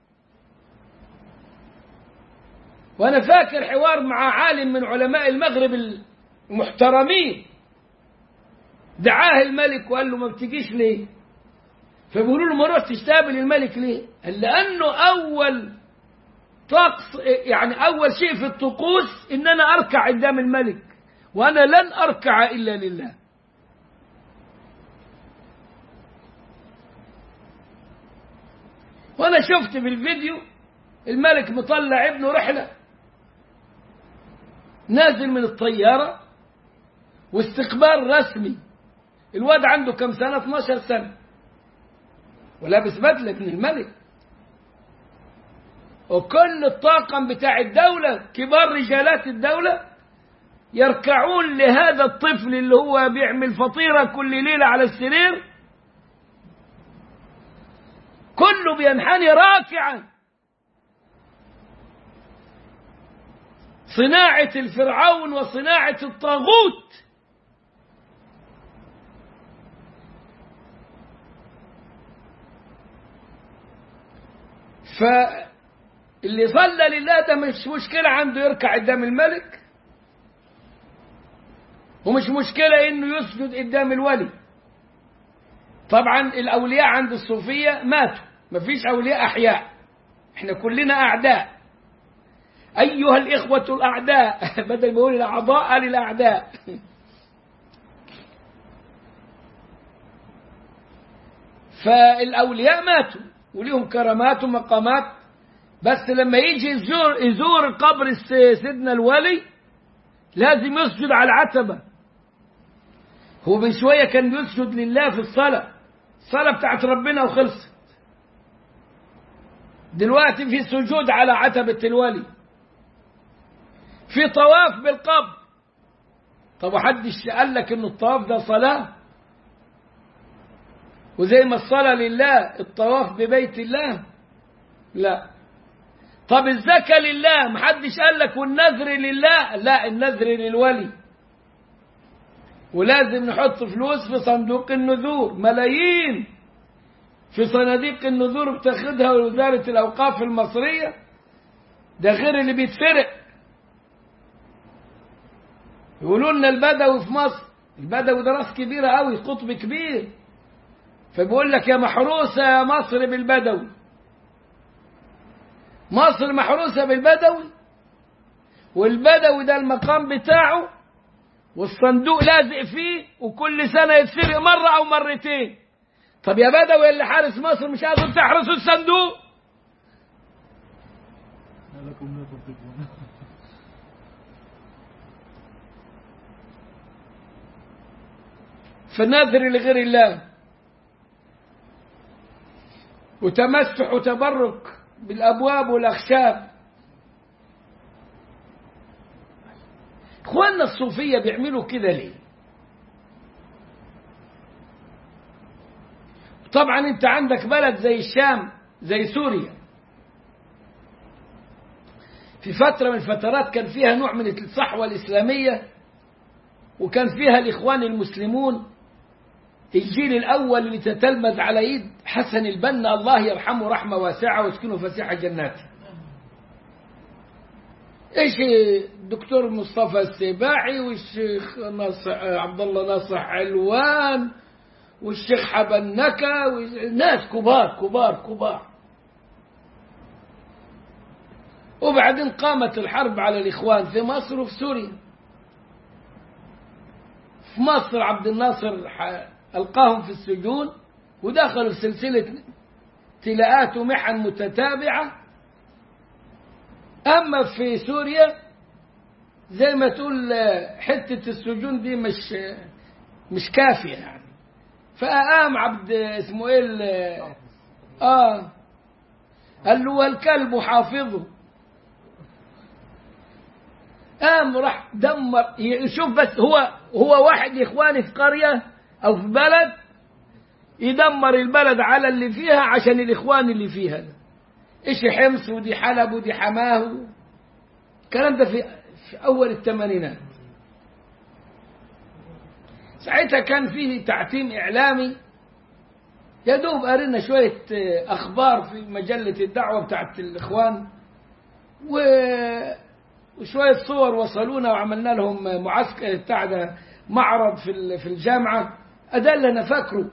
وانا فاكر حوار مع عالم من علماء المغرب المحترمين، دعاه الملك وقال له ما بتجيش ليه؟ فبيقولوا له ما رحتش تقابل الملك ليه؟ قال لانه اول طقس، يعني اول شيء في الطقوس ان انا اركع قدام الملك، وانا لن اركع الا لله. وانا شفت في الفيديو الملك مطلع ابنه رحلة، نازل من الطيارة واستقبال رسمي. الواد عنده كم سنة؟ اثناشر سنة، ولابس بدلة من الملك، وكل الطاقم بتاع الدولة كبار رجالات الدولة يركعون لهذا الطفل اللي هو بيعمل فطيرة كل ليلة على السرير، كله بينحني راكعا. صناعة الفرعون وصناعة الطاغوت. فاللي صلى لله ده مش مشكلة عنده يركع قدام الملك، ومش مشكلة انه يسجد قدام الولي. طبعا الاولياء عند الصوفية ماتوا، مفيش اولياء احياء، احنا كلنا اعداء. ايها الاخوة الاعداء بدل ما يقول الاعضاء للاعداء. فالاولياء ماتوا وليهم كرامات ومقامات، بس لما يجي يزور, يزور قبر سيدنا الولي لازم يسجد على العتبة. هو من شوية كان يسجد لله في الصلاة، الصلاة بتاعت ربنا وخلصت. دلوقتي في سجود على عتبة الولي، في طواف بالقبر. طب وحدش قال لك ان الطواف ده صلاة؟ وزي ما الصلاة لله الطواف ببيت الله؟ لا. طب الزكاة لله؟ محدش قال لك والنذر لله؟ لا، النذر للولي. ولازم نحط فلوس في صندوق النذور، ملايين في صناديق النذور بتاخدها وزارة الأوقاف المصرية، ده غير اللي بيتسرق. يقولوا لنا البدوي في مصر، البدوي ده راس كبيرة قوي، قطب كبير، فبيقول لك يا محروسة يا مصر بالبدوي. مصر محروسة بالبدوي، والبدوي ده المقام بتاعه والصندوق لازق فيه، وكل سنة يتسرق مرة أو مرتين. طب يا بدوي اللي حارس مصر مش عايزين تحرسوا الصندوق؟ فالنذر لغير الله وتمسح وتبرك بالأبواب والأخشاب. إخواننا الصوفية بيعملوا كده ليه؟ طبعا انت عندك بلد زي الشام، زي سوريا، في فترة من الفترات كان فيها نوع من الصحوة الإسلامية، وكان فيها الإخوان المسلمون، الجيل الأول اللي تتلمذ على يد حسن البنا الله يرحمه رحمة واسعة ويسكنه فسيح جناته. ايش الدكتور مصطفى السباعي والشيخ عبد الله ناصح علوان والشيخ حبنكة، ناس كبار كبار كبار. وبعدين قامت الحرب على الإخوان في مصر وفي سوريا. في مصر عبد الناصر ألقاهم في السجون، ودخلوا في سلسلة تلاءات ومحن متتابعة أما في سوريا زي ما تقول حتة السجون دي مش مش كافية يعني. فقام عبد اسمه ايه اه قال له والكلب حافظه، قام راح دمر. شوف بس هو هو واحد إخواني في قرية أو في بلد يدمر البلد على اللي فيها عشان الإخوان اللي فيها ده. إيش حمص ودي حلب ودي حماه. الكلام ده في, في أول الثمانينات. ساعتها كان فيه تعتيم إعلامي، يا دوب قرينا شوية أخبار في مجلة الدعوة بتاعت الإخوان وشوية صور وصلونا وعملنا لهم معسكر بتاع ده معرض في في الجامعة أدلنا فاكره.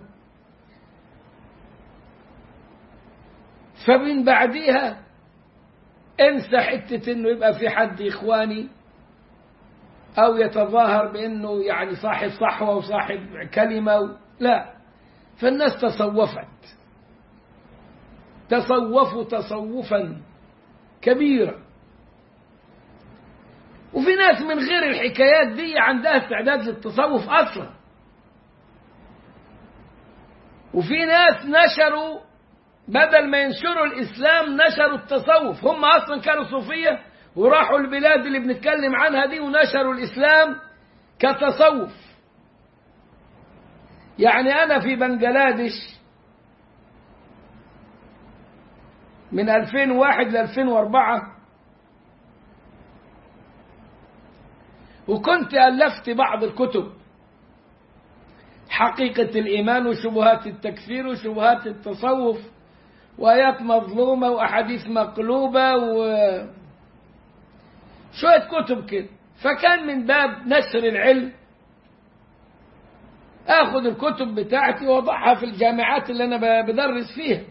فمن بعديها انسى حتة انه يبقى في حد إخواني أو يتظاهر بأنه يعني صاحب صحوة وصاحب كلمة و... لا. فالناس تصوفت تصوفوا تصوفا كبيرا. وفي ناس من غير الحكايات دي عندها استعداد للتصوف أصلا. وفي ناس نشروا بدل ما ينشروا الإسلام نشروا التصوف. هم أصلا كانوا صوفية وراحوا البلاد اللي بنتكلم عنها دي ونشروا الإسلام كتصوف. يعني أنا في بنغلاديش من ألفين وواحد ل ألفين وأربعة وكنت ألفت بعض الكتب، حقيقة الإيمان وشبهات التكفير وشبهات التصوف وآيات مظلومة وأحاديث مقلوبة وشوية كتب كده. فكان من باب نشر العلم آخذ الكتب بتاعتي وأضعها في الجامعات اللي أنا بدرس فيها.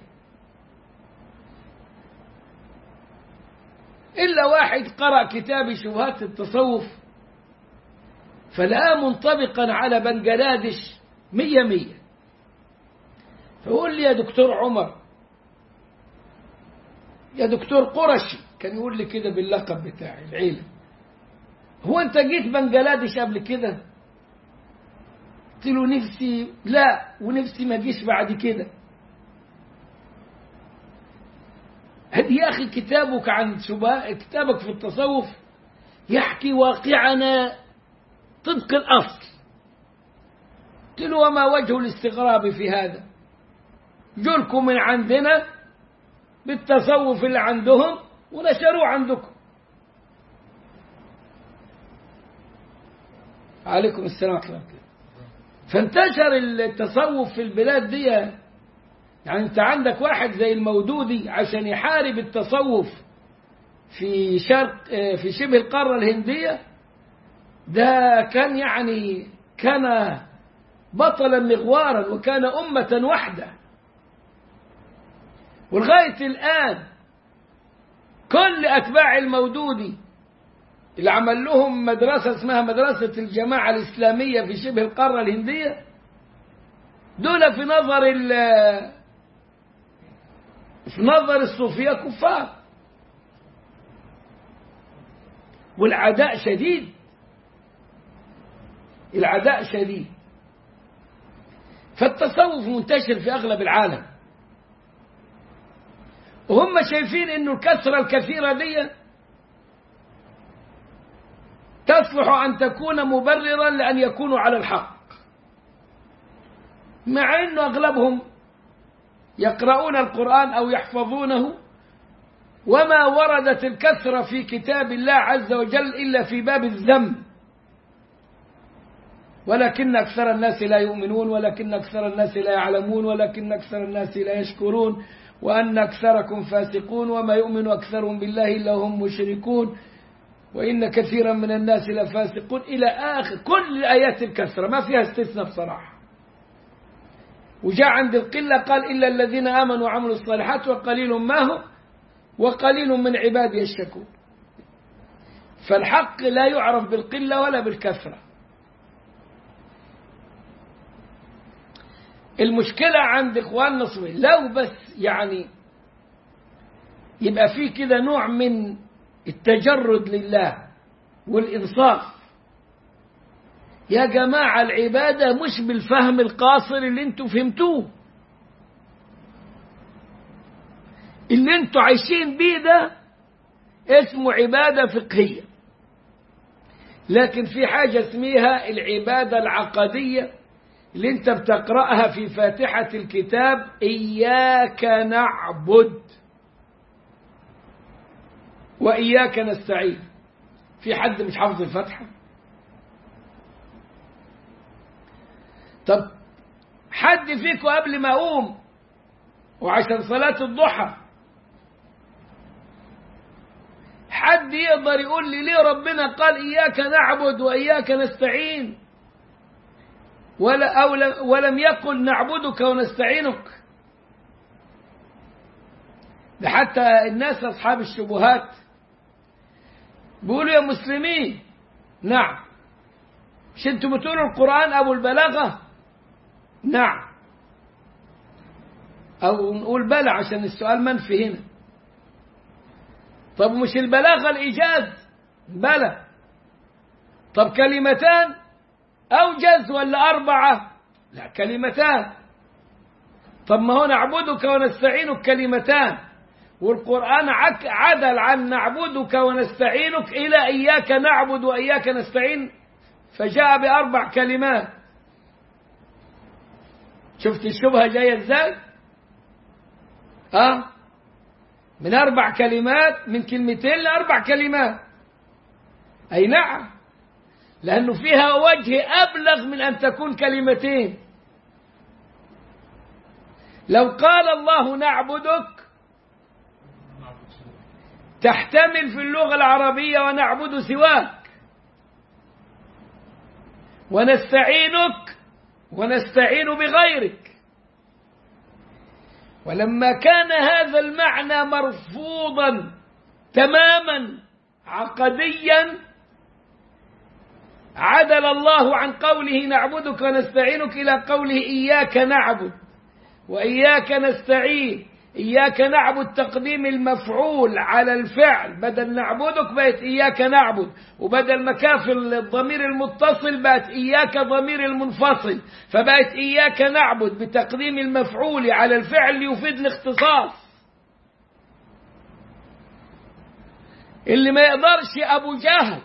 إلا واحد قرأ كتاب شبهات التصوف فلقاه منطبقا على بنغلاديش مية مية. فقول لي يا دكتور عمر، يا دكتور قرشي، كان يقول لي كده باللقب بتاعي العيلة، هو أنت جيت بنغلاديش قبل كده؟ قلت له نفسي لا ونفسي ما جيش بعد كده. يا أخي كتابك عن شبهات، كتابك في التصوف يحكي واقعنا طبق الأصل. قلت له وما وجه الاستغراب في هذا؟ جولكم من عندنا بالتصوف اللي عندهم ونشروه عندكم. عليكم السلام ورحمة الله. فانتشر التصوف في البلاد دي. يعني انت عندك واحد زي المودودي عشان يحارب التصوف في شرق في شبه القارة الهندية، ده كان يعني كان بطلا مغوارا وكان أمة واحدة. ولغاية الآن كل أتباع المودودي اللي عمل لهم مدرسة اسمها مدرسة الجماعة الإسلامية في شبه القارة الهندية، دول في نظر في نظر الصوفية كفار، والعداء شديد، العداء شديد. فالتصوف منتشر في أغلب العالم، وهم شايفين إنه الكثرة الكثيرة دي تصلح أن تكون مبررا لأن يكونوا على الحق، مع أنه أغلبهم يقرؤون القرآن أو يحفظونه، وما وردت الكثرة في كتاب الله عز وجل إلا في باب الذم. ولكن أكثر الناس لا يؤمنون، ولكن أكثر الناس لا يعلمون، ولكن أكثر الناس لا يشكرون، وأن أكثركم فاسقون، وما يؤمن أكثرهم بالله إلا هم مشركون، وإن كثيرا من الناس لفاسقون، إلى آخر كل آيات الكثرة ما فيها استثناء بصراحة. وجاء عند القلة قال إلا الذين آمنوا وعملوا الصالحات وقليل ما هم وقليل من عبادي الشكور. فالحق لا يعرف بالقلة ولا بالكثرة. المشكلة عند إخواننا الصوفية لو بس يعني يبقى فيه كده نوع من التجرد لله والإنصاف. يا جماعة العبادة مش بالفهم القاصر اللي انتوا فهمتوه، اللي انتوا عايشين بيه ده اسمه عبادة فقهية، لكن في حاجة اسمها العبادة العقدية اللي انت بتقرأها في فاتحة الكتاب: إياك نعبد وإياك نستعين. في حد مش حافظ الفاتحة؟ طب حد فيكم قبل ما أقوم وعشان صلاة الضحى حد يقدر يقول لي ليه ربنا قال إياك نعبد وإياك نستعين ولا أو ولم يقل نعبدك ونستعينك؟ ده حتى الناس أصحاب الشبهات بيقولوا يا مسلمين نعم، مش انتوا بتقولوا القرآن أبو البلاغة؟ نعم، أو نقول بلى عشان السؤال منفي هنا. طب مش البلاغة الإيجاز؟ بلى. طب كلمتان أوجز ولا أربعة؟ لا كلمتان. طب ما هو نعبدك ونستعينك كلمتان، والقرآن عدل عن نعبدك ونستعينك إلى إياك نعبد وإياك نستعين، فجاء بأربع كلمات. شفت الشبهة جاية ازاي؟ اه من أربع كلمات، من كلمتين لأربع كلمات. أي نعم، لأنه فيها وجه أبلغ من أن تكون كلمتين. لو قال الله نعبدك تحتمل في اللغة العربية ونعبد سواك، ونستعينك ونستعين بغيرك. ولما كان هذا المعنى مرفوضا تماما عقديا عدل الله عن قوله نعبدك ونستعينك إلى قوله إياك نعبد وإياك نستعين. إياك نعبد تقديم المفعول على الفعل، بدل نعبدك بقت إياك نعبد، وبدل مكافل الضمير المتصل بقت إياك ضمير المنفصل، فبقت إياك نعبد بتقديم المفعول على الفعل ليفيد الاختصاص. اللي ما يقدرش أبو جهل،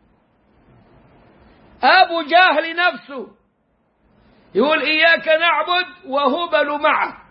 أبو جهل نفسه يقول إياك نعبد وهبل معك.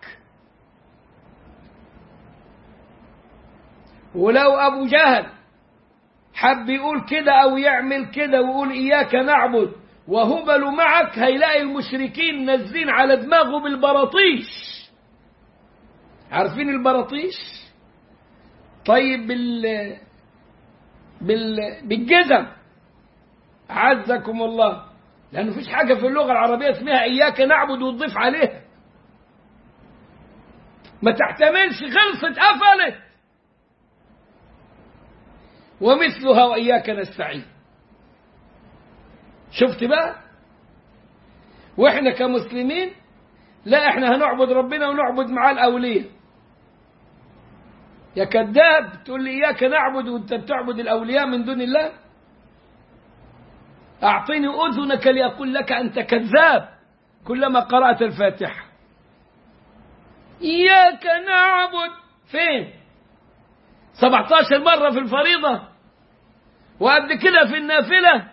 ولو أبو جهل حب يقول كده أو يعمل كده ويقول إياك نعبد وهبل معك، هيلاقي المشركين نازلين على دماغه بالبراطيش. عارفين البراطيش؟ طيب بال بال بالجزم عزكم الله، لأنه فيش حاجة في اللغة العربية اسمها إياك نعبد وتضيف عليها، ما تحتملش، خلصت قفلت. ومثلها وإياك نستعين. شفت بقى؟ وإحنا كمسلمين لا، إحنا هنعبد ربنا ونعبد معاه الأولياء. يا كذاب تقول لي إياك نعبد وأنت بتعبد الأولياء من دون الله؟ أعطيني أذنك لأقول لك أنت كذاب كلما قرأت الفاتحة. إياك نعبد فين؟ سبعة عشر مرة في الفريضة وقد كده في النافلة،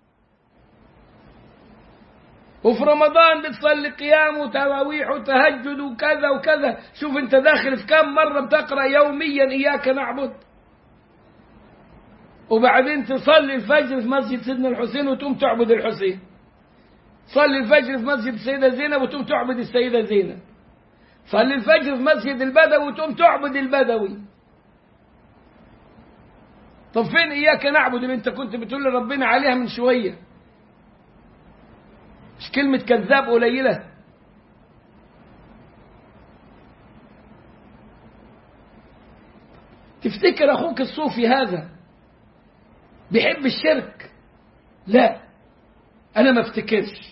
وفي رمضان بتصلي قيام وتراويح وتهجد وكذا وكذا. شوف انت داخل في كم مرة بتقرأ يوميا إياك نعبد، وبعدين تصلي الفجر في مسجد سيدنا الحسين وتقوم تعبد الحسين، صلي الفجر في مسجد السيدة زينب وتقوم تعبد السيدة زينب، صلي الفجر في مسجد البدوي وتقوم تعبد البدوي. طب فين إياك نعبد اللي انت كنت بتقول لربنا عليها من شوية؟ مش كلمة كذاب قليلة؟ تفتكر أخوك الصوفي هذا بيحب الشرك؟ لا، أنا ما افتكرش،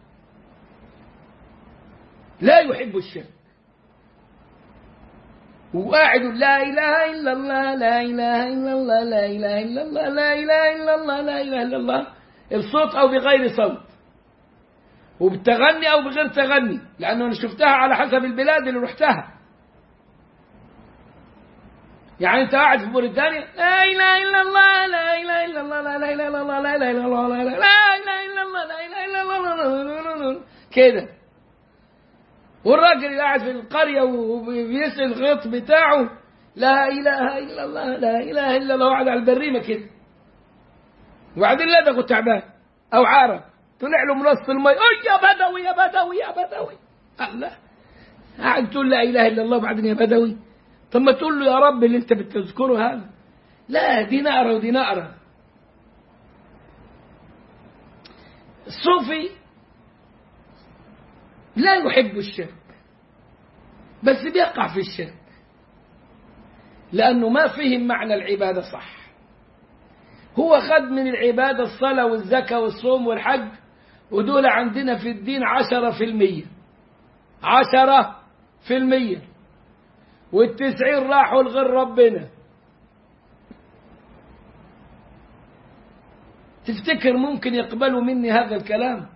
لا يحب الشرك وقاعد لا إله إلا الله لا إله إلا الله لا إله إلا الله لا إله إلا الله لا إله إلا الله، الصوت أو بغير صوت، وبالتغني أو بغير تغني، لأنه أنا شفتها على حسب البلاد اللي رحتها. يعني أنت قاعد في موريتانيا لا إله إلا الله لا إله إلا الله لا إله إلا الله لا إله إلا الله لا إله إلا الله لا إله إلا الله كده، والراجل اللي قاعد في القرية وبيسأل الغيط بتاعه لا إله إلا الله لا إله إلا الله، وقعد على البريمة كده، وبعدين لدغه تعبان أو عارف طلع له من وسط المي يا بدوي يا بدوي يا بدوي، الله قاعد تقول لا إله إلا الله وبعدين يا بدوي. طب ما تقول له يا رب اللي أنت بتذكره هذا. لا دي نقرة ودي نقرة. الصوفي لا يحب الشرك بس بيقع في الشرك لأنه ما فهم معنى العبادة صح. هو خد من العبادة الصلاة والزكاة والصوم والحج، ودول عندنا في الدين عشرة في المية عشرة في المية، والتسعين راحوا لغير ربنا. تفتكر ممكن يقبلوا مني هذا الكلام؟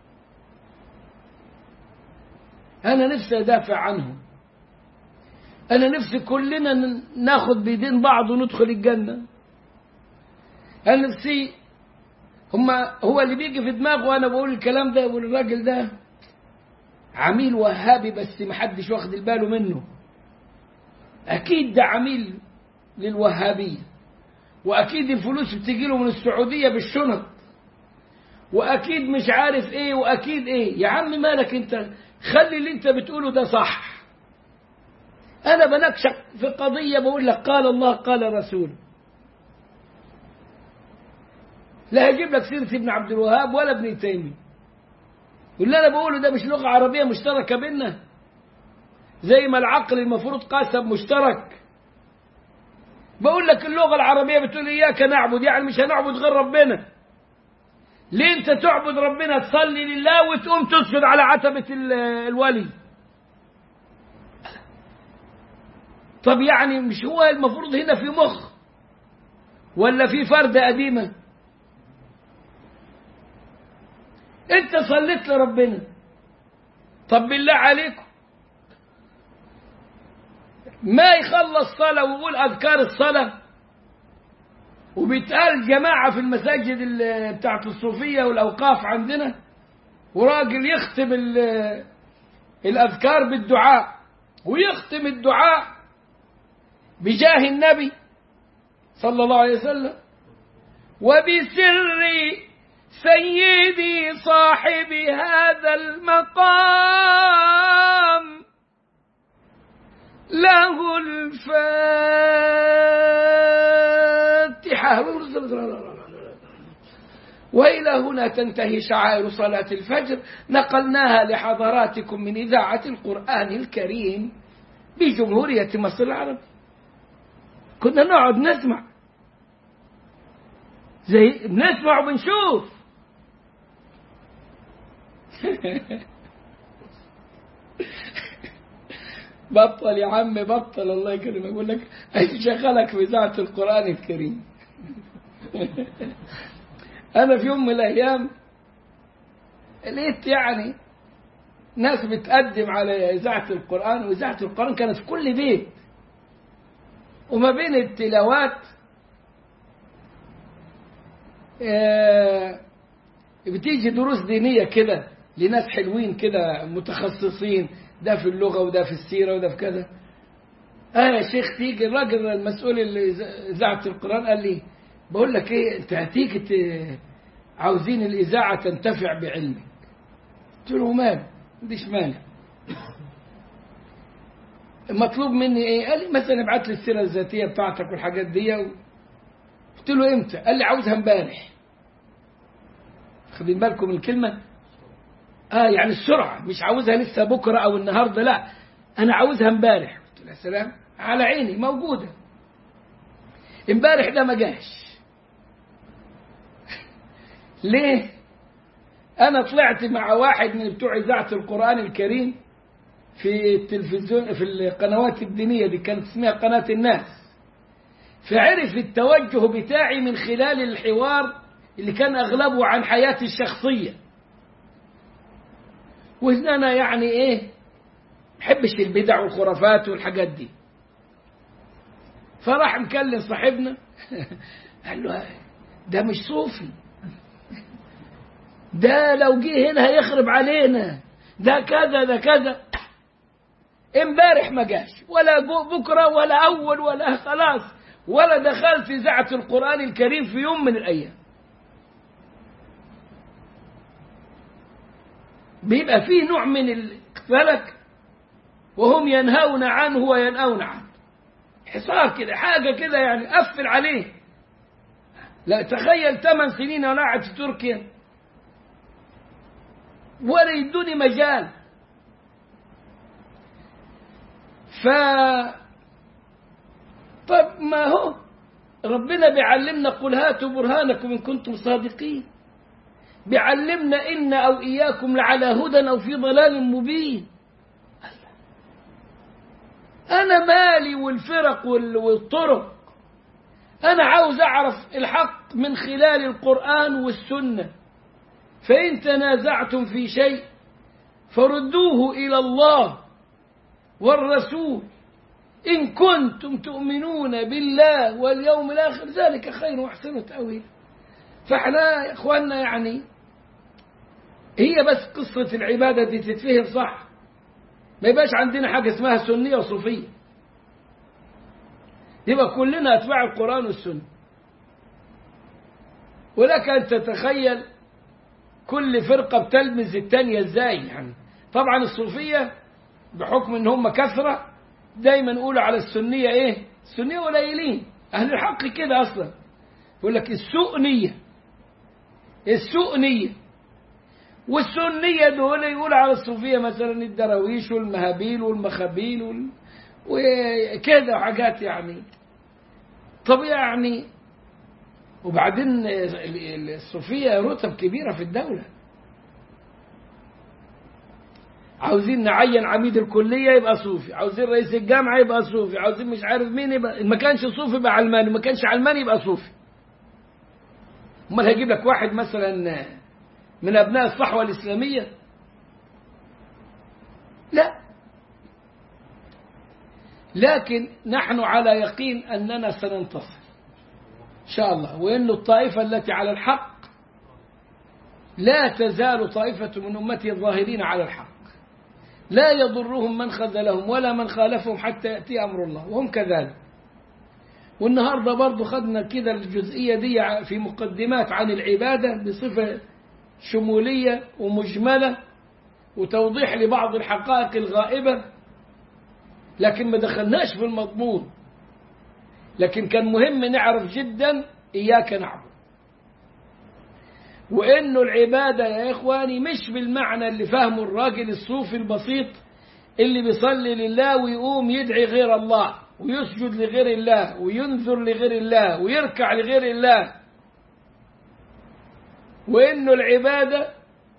أنا نفسي أدافع عنهم، أنا نفسي كلنا ناخد بيدين بعض وندخل الجنة. أنا نفسي هما هو اللي بيجي في دماغه وأنا بقول الكلام ده، يقول الراجل ده عميل وهابي بس محدش واخد الباله منه. أكيد ده عميل للوهابية، وأكيد الفلوس بتجيله من السعودية بالشنط، وأكيد مش عارف إيه وأكيد إيه. يا عم مالك أنت، خلي اللي أنت بتقوله ده صح. أنا بنكشك في قضية بقول لك قال الله قال رسول، لا هجيب لك سيرة ابن عبد الوهاب ولا ابن تيمية. واللي أنا بقوله ده مش لغة عربية مشتركة بيننا، زي ما العقل المفروض قاسم مشترك. بقول لك اللغة العربية بتقول إياك نعبد، يعني مش هنعبد غير ربنا. ليه أنت تعبد ربنا تصلي لله وتقوم تسجد على عتبة الولي؟ طب يعني مش هو المفروض هنا في مخ ولا في فردة قديمة؟ أنت صليت لربنا، طب بالله عليكم ما يخلص صلاة ويقول أذكار الصلاة، وبيتقال جماعة في المساجد بتاعت الصوفية والأوقاف عندنا، وراجل يختم الأذكار بالدعاء، ويختم الدعاء بجاه النبي صلى الله عليه وسلم وبسر سيدي صاحب هذا المقام له الفاتحة. وإلى هنا تنتهي شعائر صلاة الفجر، نقلناها لحضراتكم من إذاعة القرآن الكريم بجمهورية مصر العربية. كنا نقعد نسمع زي بنسمع وبنشوف. بطل يا عم بطل، الله يكرمك. يقول لك شغلك في إذاعة القرآن الكريم. أنا في يوم من الأيام لقيت يعني ناس بتقدم على إذاعة القرآن، وإذاعة القرآن كانت في كل بيت، وما بين التلاوات بتيجي دروس دينية كده لناس حلوين كده متخصصين، ده في اللغة وده في السيرة وده في كذا. أنا يا شيخ تيجي الراجل المسؤول اللي إذاعة القرآن قال لي بقول لك إيه، أنت هتيجي عاوزين الإذاعة تنتفع بعلمك. قلت له مال مديش مانع. مطلوب مني إيه؟ قال لي مثلا ابعت لي السيرة الذاتية بتاعتك والحاجات دي. قلت له إمتى؟ قال لي عاوزها امبارح. خدين بالكم من الكلمة؟ آه يعني السرعة، مش عاوزها لسه بكرة أو النهاردة، لا أنا عاوزها امبارح. قلت له يا سلام على عيني موجودة. امبارح ده ما جاش. ليه؟ أنا طلعت مع واحد من بتوع إذاعة القرآن الكريم في التلفزيون في القنوات الدينية دي كانت اسمها قناة الناس، فعرف التوجه بتاعي من خلال الحوار اللي كان أغلبه عن حياتي الشخصية، وإن أنا يعني إيه محبش البدع والخرافات والحاجات دي. فراح مكلم صاحبنا قال له ده مش صوفي، ده لو جه هنا هيخرب علينا، ده كذا ده كذا. امبارح ما جاش ولا بكرة ولا أول ولا خلاص ولا دخل في إذاعة القرآن الكريم في يوم من الأيام. بيبقى فيه نوع من الفلك وهم ينهون عنه وينأون عنه، حصار كده، حاجة كده يعني قفل عليه. لا تخيل ثمان سنين وأنا قاعد في تركيا ولا يدوني مجال. ف طب ما هو ربنا بيعلمنا قل هاتوا برهانكم إن كنتم صادقين، بيعلمنا إن أو إياكم لعلى هدى أو في ضلال مبين. أنا مالي والفرق والطرق، أنا عاوز أعرف الحق من خلال القرآن والسنة. فإن تنازعتم في شيء فردوه إلى الله والرسول إن كنتم تؤمنون بالله واليوم الآخر ذلك خير وأحسن تأويلا. فإحنا يا إخواننا يعني هي بس قصة العبادة دي تتفهم صح، ما يبقاش عندنا حاجة اسمها سنية وصوفية، يبقى كلنا أتباع القرآن والسنة. ولك أن تتخيل كل فرقة بتلمز التانية إزاي. يعني طبعا الصوفية بحكم إن هم كثرة دايما يقولوا على السنية إيه؟ السنية قليلين. أهل الحق كده أصلا يقول لك السوء نية، السوء نية. والسنية دول يقول على الصوفية مثلا الدراويش والمهابيل والمخابيل وال... وكذا حاجات يعني. طب يعني وبعدين الصوفية رتب كبيرة في الدولة، عاوزين نعين عميد الكلية يبقى صوفي، عاوزين رئيس الجامعة يبقى صوفي، عاوزين مش عارف مين يبقى، ما كانش صوفي يبقى علماني، ما كانش علماني يبقى صوفي. امال هيجيب لك واحد مثلا من أبناء الصحوة الإسلامية؟ لا. لكن نحن على يقين أننا سننتصر إن شاء الله، وإن الطائفة التي على الحق لا تزال طائفة من أمتي الظاهرين على الحق، لا يضرهم من خذلهم ولا من خالفهم حتى يأتي أمر الله، وهم كذلك. والنهاردة برضو خدنا كده الجزئية دي في مقدمات عن العبادة بصفة شمولية ومجملة وتوضيح لبعض الحقائق الغائبة، لكن ما دخلناش في المضمون. لكن كان مهم نعرف جدا إياك نعبد، وإنه العبادة يا إخواني مش بالمعنى اللي فهمه الراجل الصوفي البسيط اللي بيصلي لله ويقوم يدعي غير الله ويسجد لغير الله وينذر لغير الله ويركع لغير الله. وإنه العبادة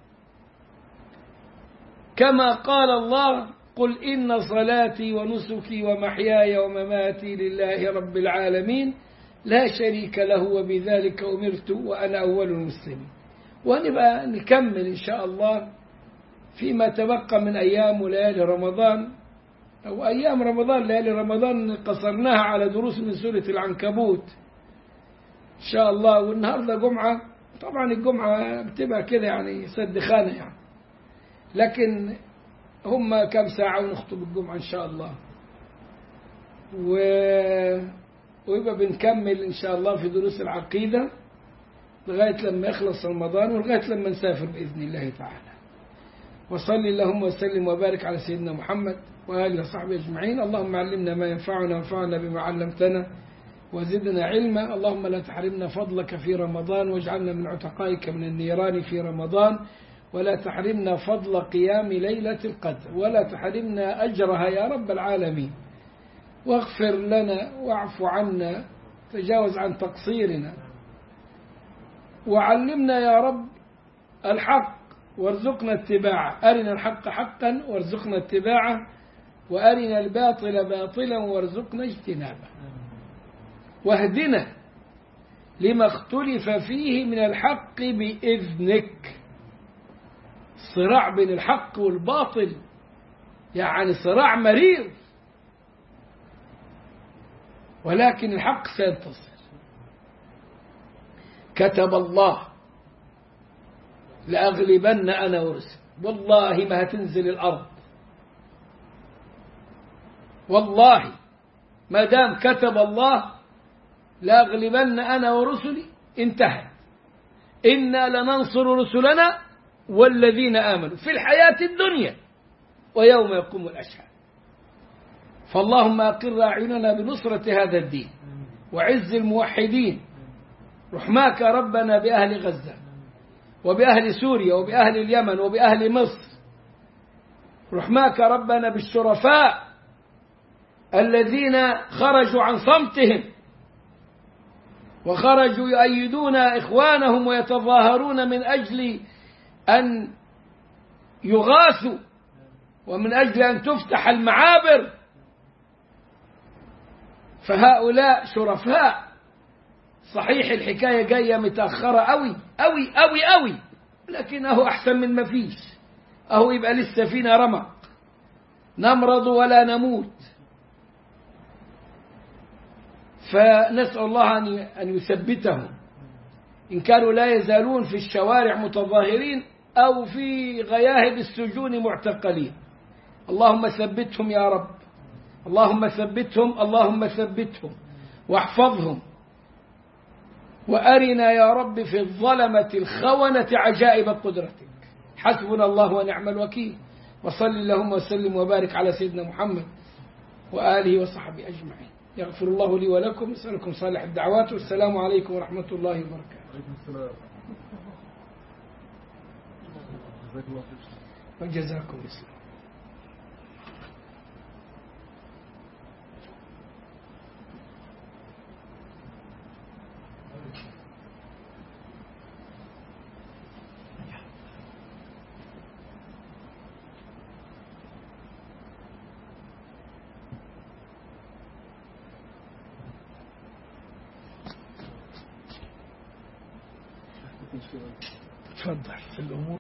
كما قال الله قل إن صلاتي ونسكي ومحياي ومماتي لله رب العالمين لا شريك له وبذلك أمرت وأنا أول المسلمين. ونبقى نكمل إن شاء الله فيما تبقى من أيام وليالي رمضان، أو أيام رمضان ليالي رمضان قصرناها على دروس من سورة العنكبوت إن شاء الله. والنهاردة جمعة، طبعا الجمعة بتبقى كده يعني سد خانة يعني، لكن هم كم ساعة ونخطب الجمعة إن شاء الله، و... ويبقى بنكمل إن شاء الله في دروس العقيدة لغاية لما يخلص رمضان ولغاية لما نسافر بإذن الله تعالى. وصلي اللهم وسلم وبارك على سيدنا محمد وآله وصحبه أجمعين. اللهم علمنا ما ينفعنا وانفعنا بما علمتنا وزدنا علما. اللهم لا تحرمنا فضلك في رمضان واجعلنا من عتقائك من النيران في رمضان، ولا تحرمنا فضل قيام ليلة القدر، ولا تحرمنا أجرها يا رب العالمين. واغفر لنا واعف عنا، تجاوز عن تقصيرنا، وعلمنا يا رب الحق وارزقنا اتباعه، أرنا الحق حقا وارزقنا اتباعه، وأرنا الباطل باطلا وارزقنا اجتنابه، واهدنا لما اختلف فيه من الحق بإذنك. الصراع بين الحق والباطل يعني صراع مرير، ولكن الحق سينتصر. كتب الله لأغلبن أنا ورسل، والله ما هتنزل الأرض، والله ما دام كتب الله لأغلبن أنا ورسلي انتهت. إنا لننصر رسلنا والذين آمنوا في الحياة الدنيا ويوم يقوم الأشهاد. فاللهم أقر أعيننا بنصرة هذا الدين وعز الموحدين. رحماك ربنا بأهل غزة وبأهل سوريا وبأهل اليمن وبأهل مصر. رحماك ربنا بالشرفاء الذين خرجوا عن صمتهم وخرجوا يؤيدون إخوانهم ويتظاهرون من أجل أن يغاثوا ومن أجل أن تفتح المعابر. فهؤلاء شرفاء. صحيح الحكاية جاية متأخرة أوي أوي أوي أوي، لكنه أحسن من ما فيش. أهو يبقى لسه فينا رمق، نمرض ولا نموت. فنسأل الله أن يثبتهم إن كانوا لا يزالون في الشوارع متظاهرين أو في غياهب السجون معتقلين. اللهم ثبتهم يا رب، اللهم ثبتهم، اللهم ثبتهم واحفظهم، وأرنا يا رب في الظلمة الخونة عجائب قدرتك. حسبنا الله ونعم الوكيل. وصل اللهم وسلم وبارك على سيدنا محمد وآله وصحبه أجمعين. يغفر الله لي ولكم، أسألكم صالح الدعوات، والسلام عليكم ورحمة الله وبركاته. عليكم السلام. جزاك الله خير. وجزاكم السلام. تفضل في الأمور.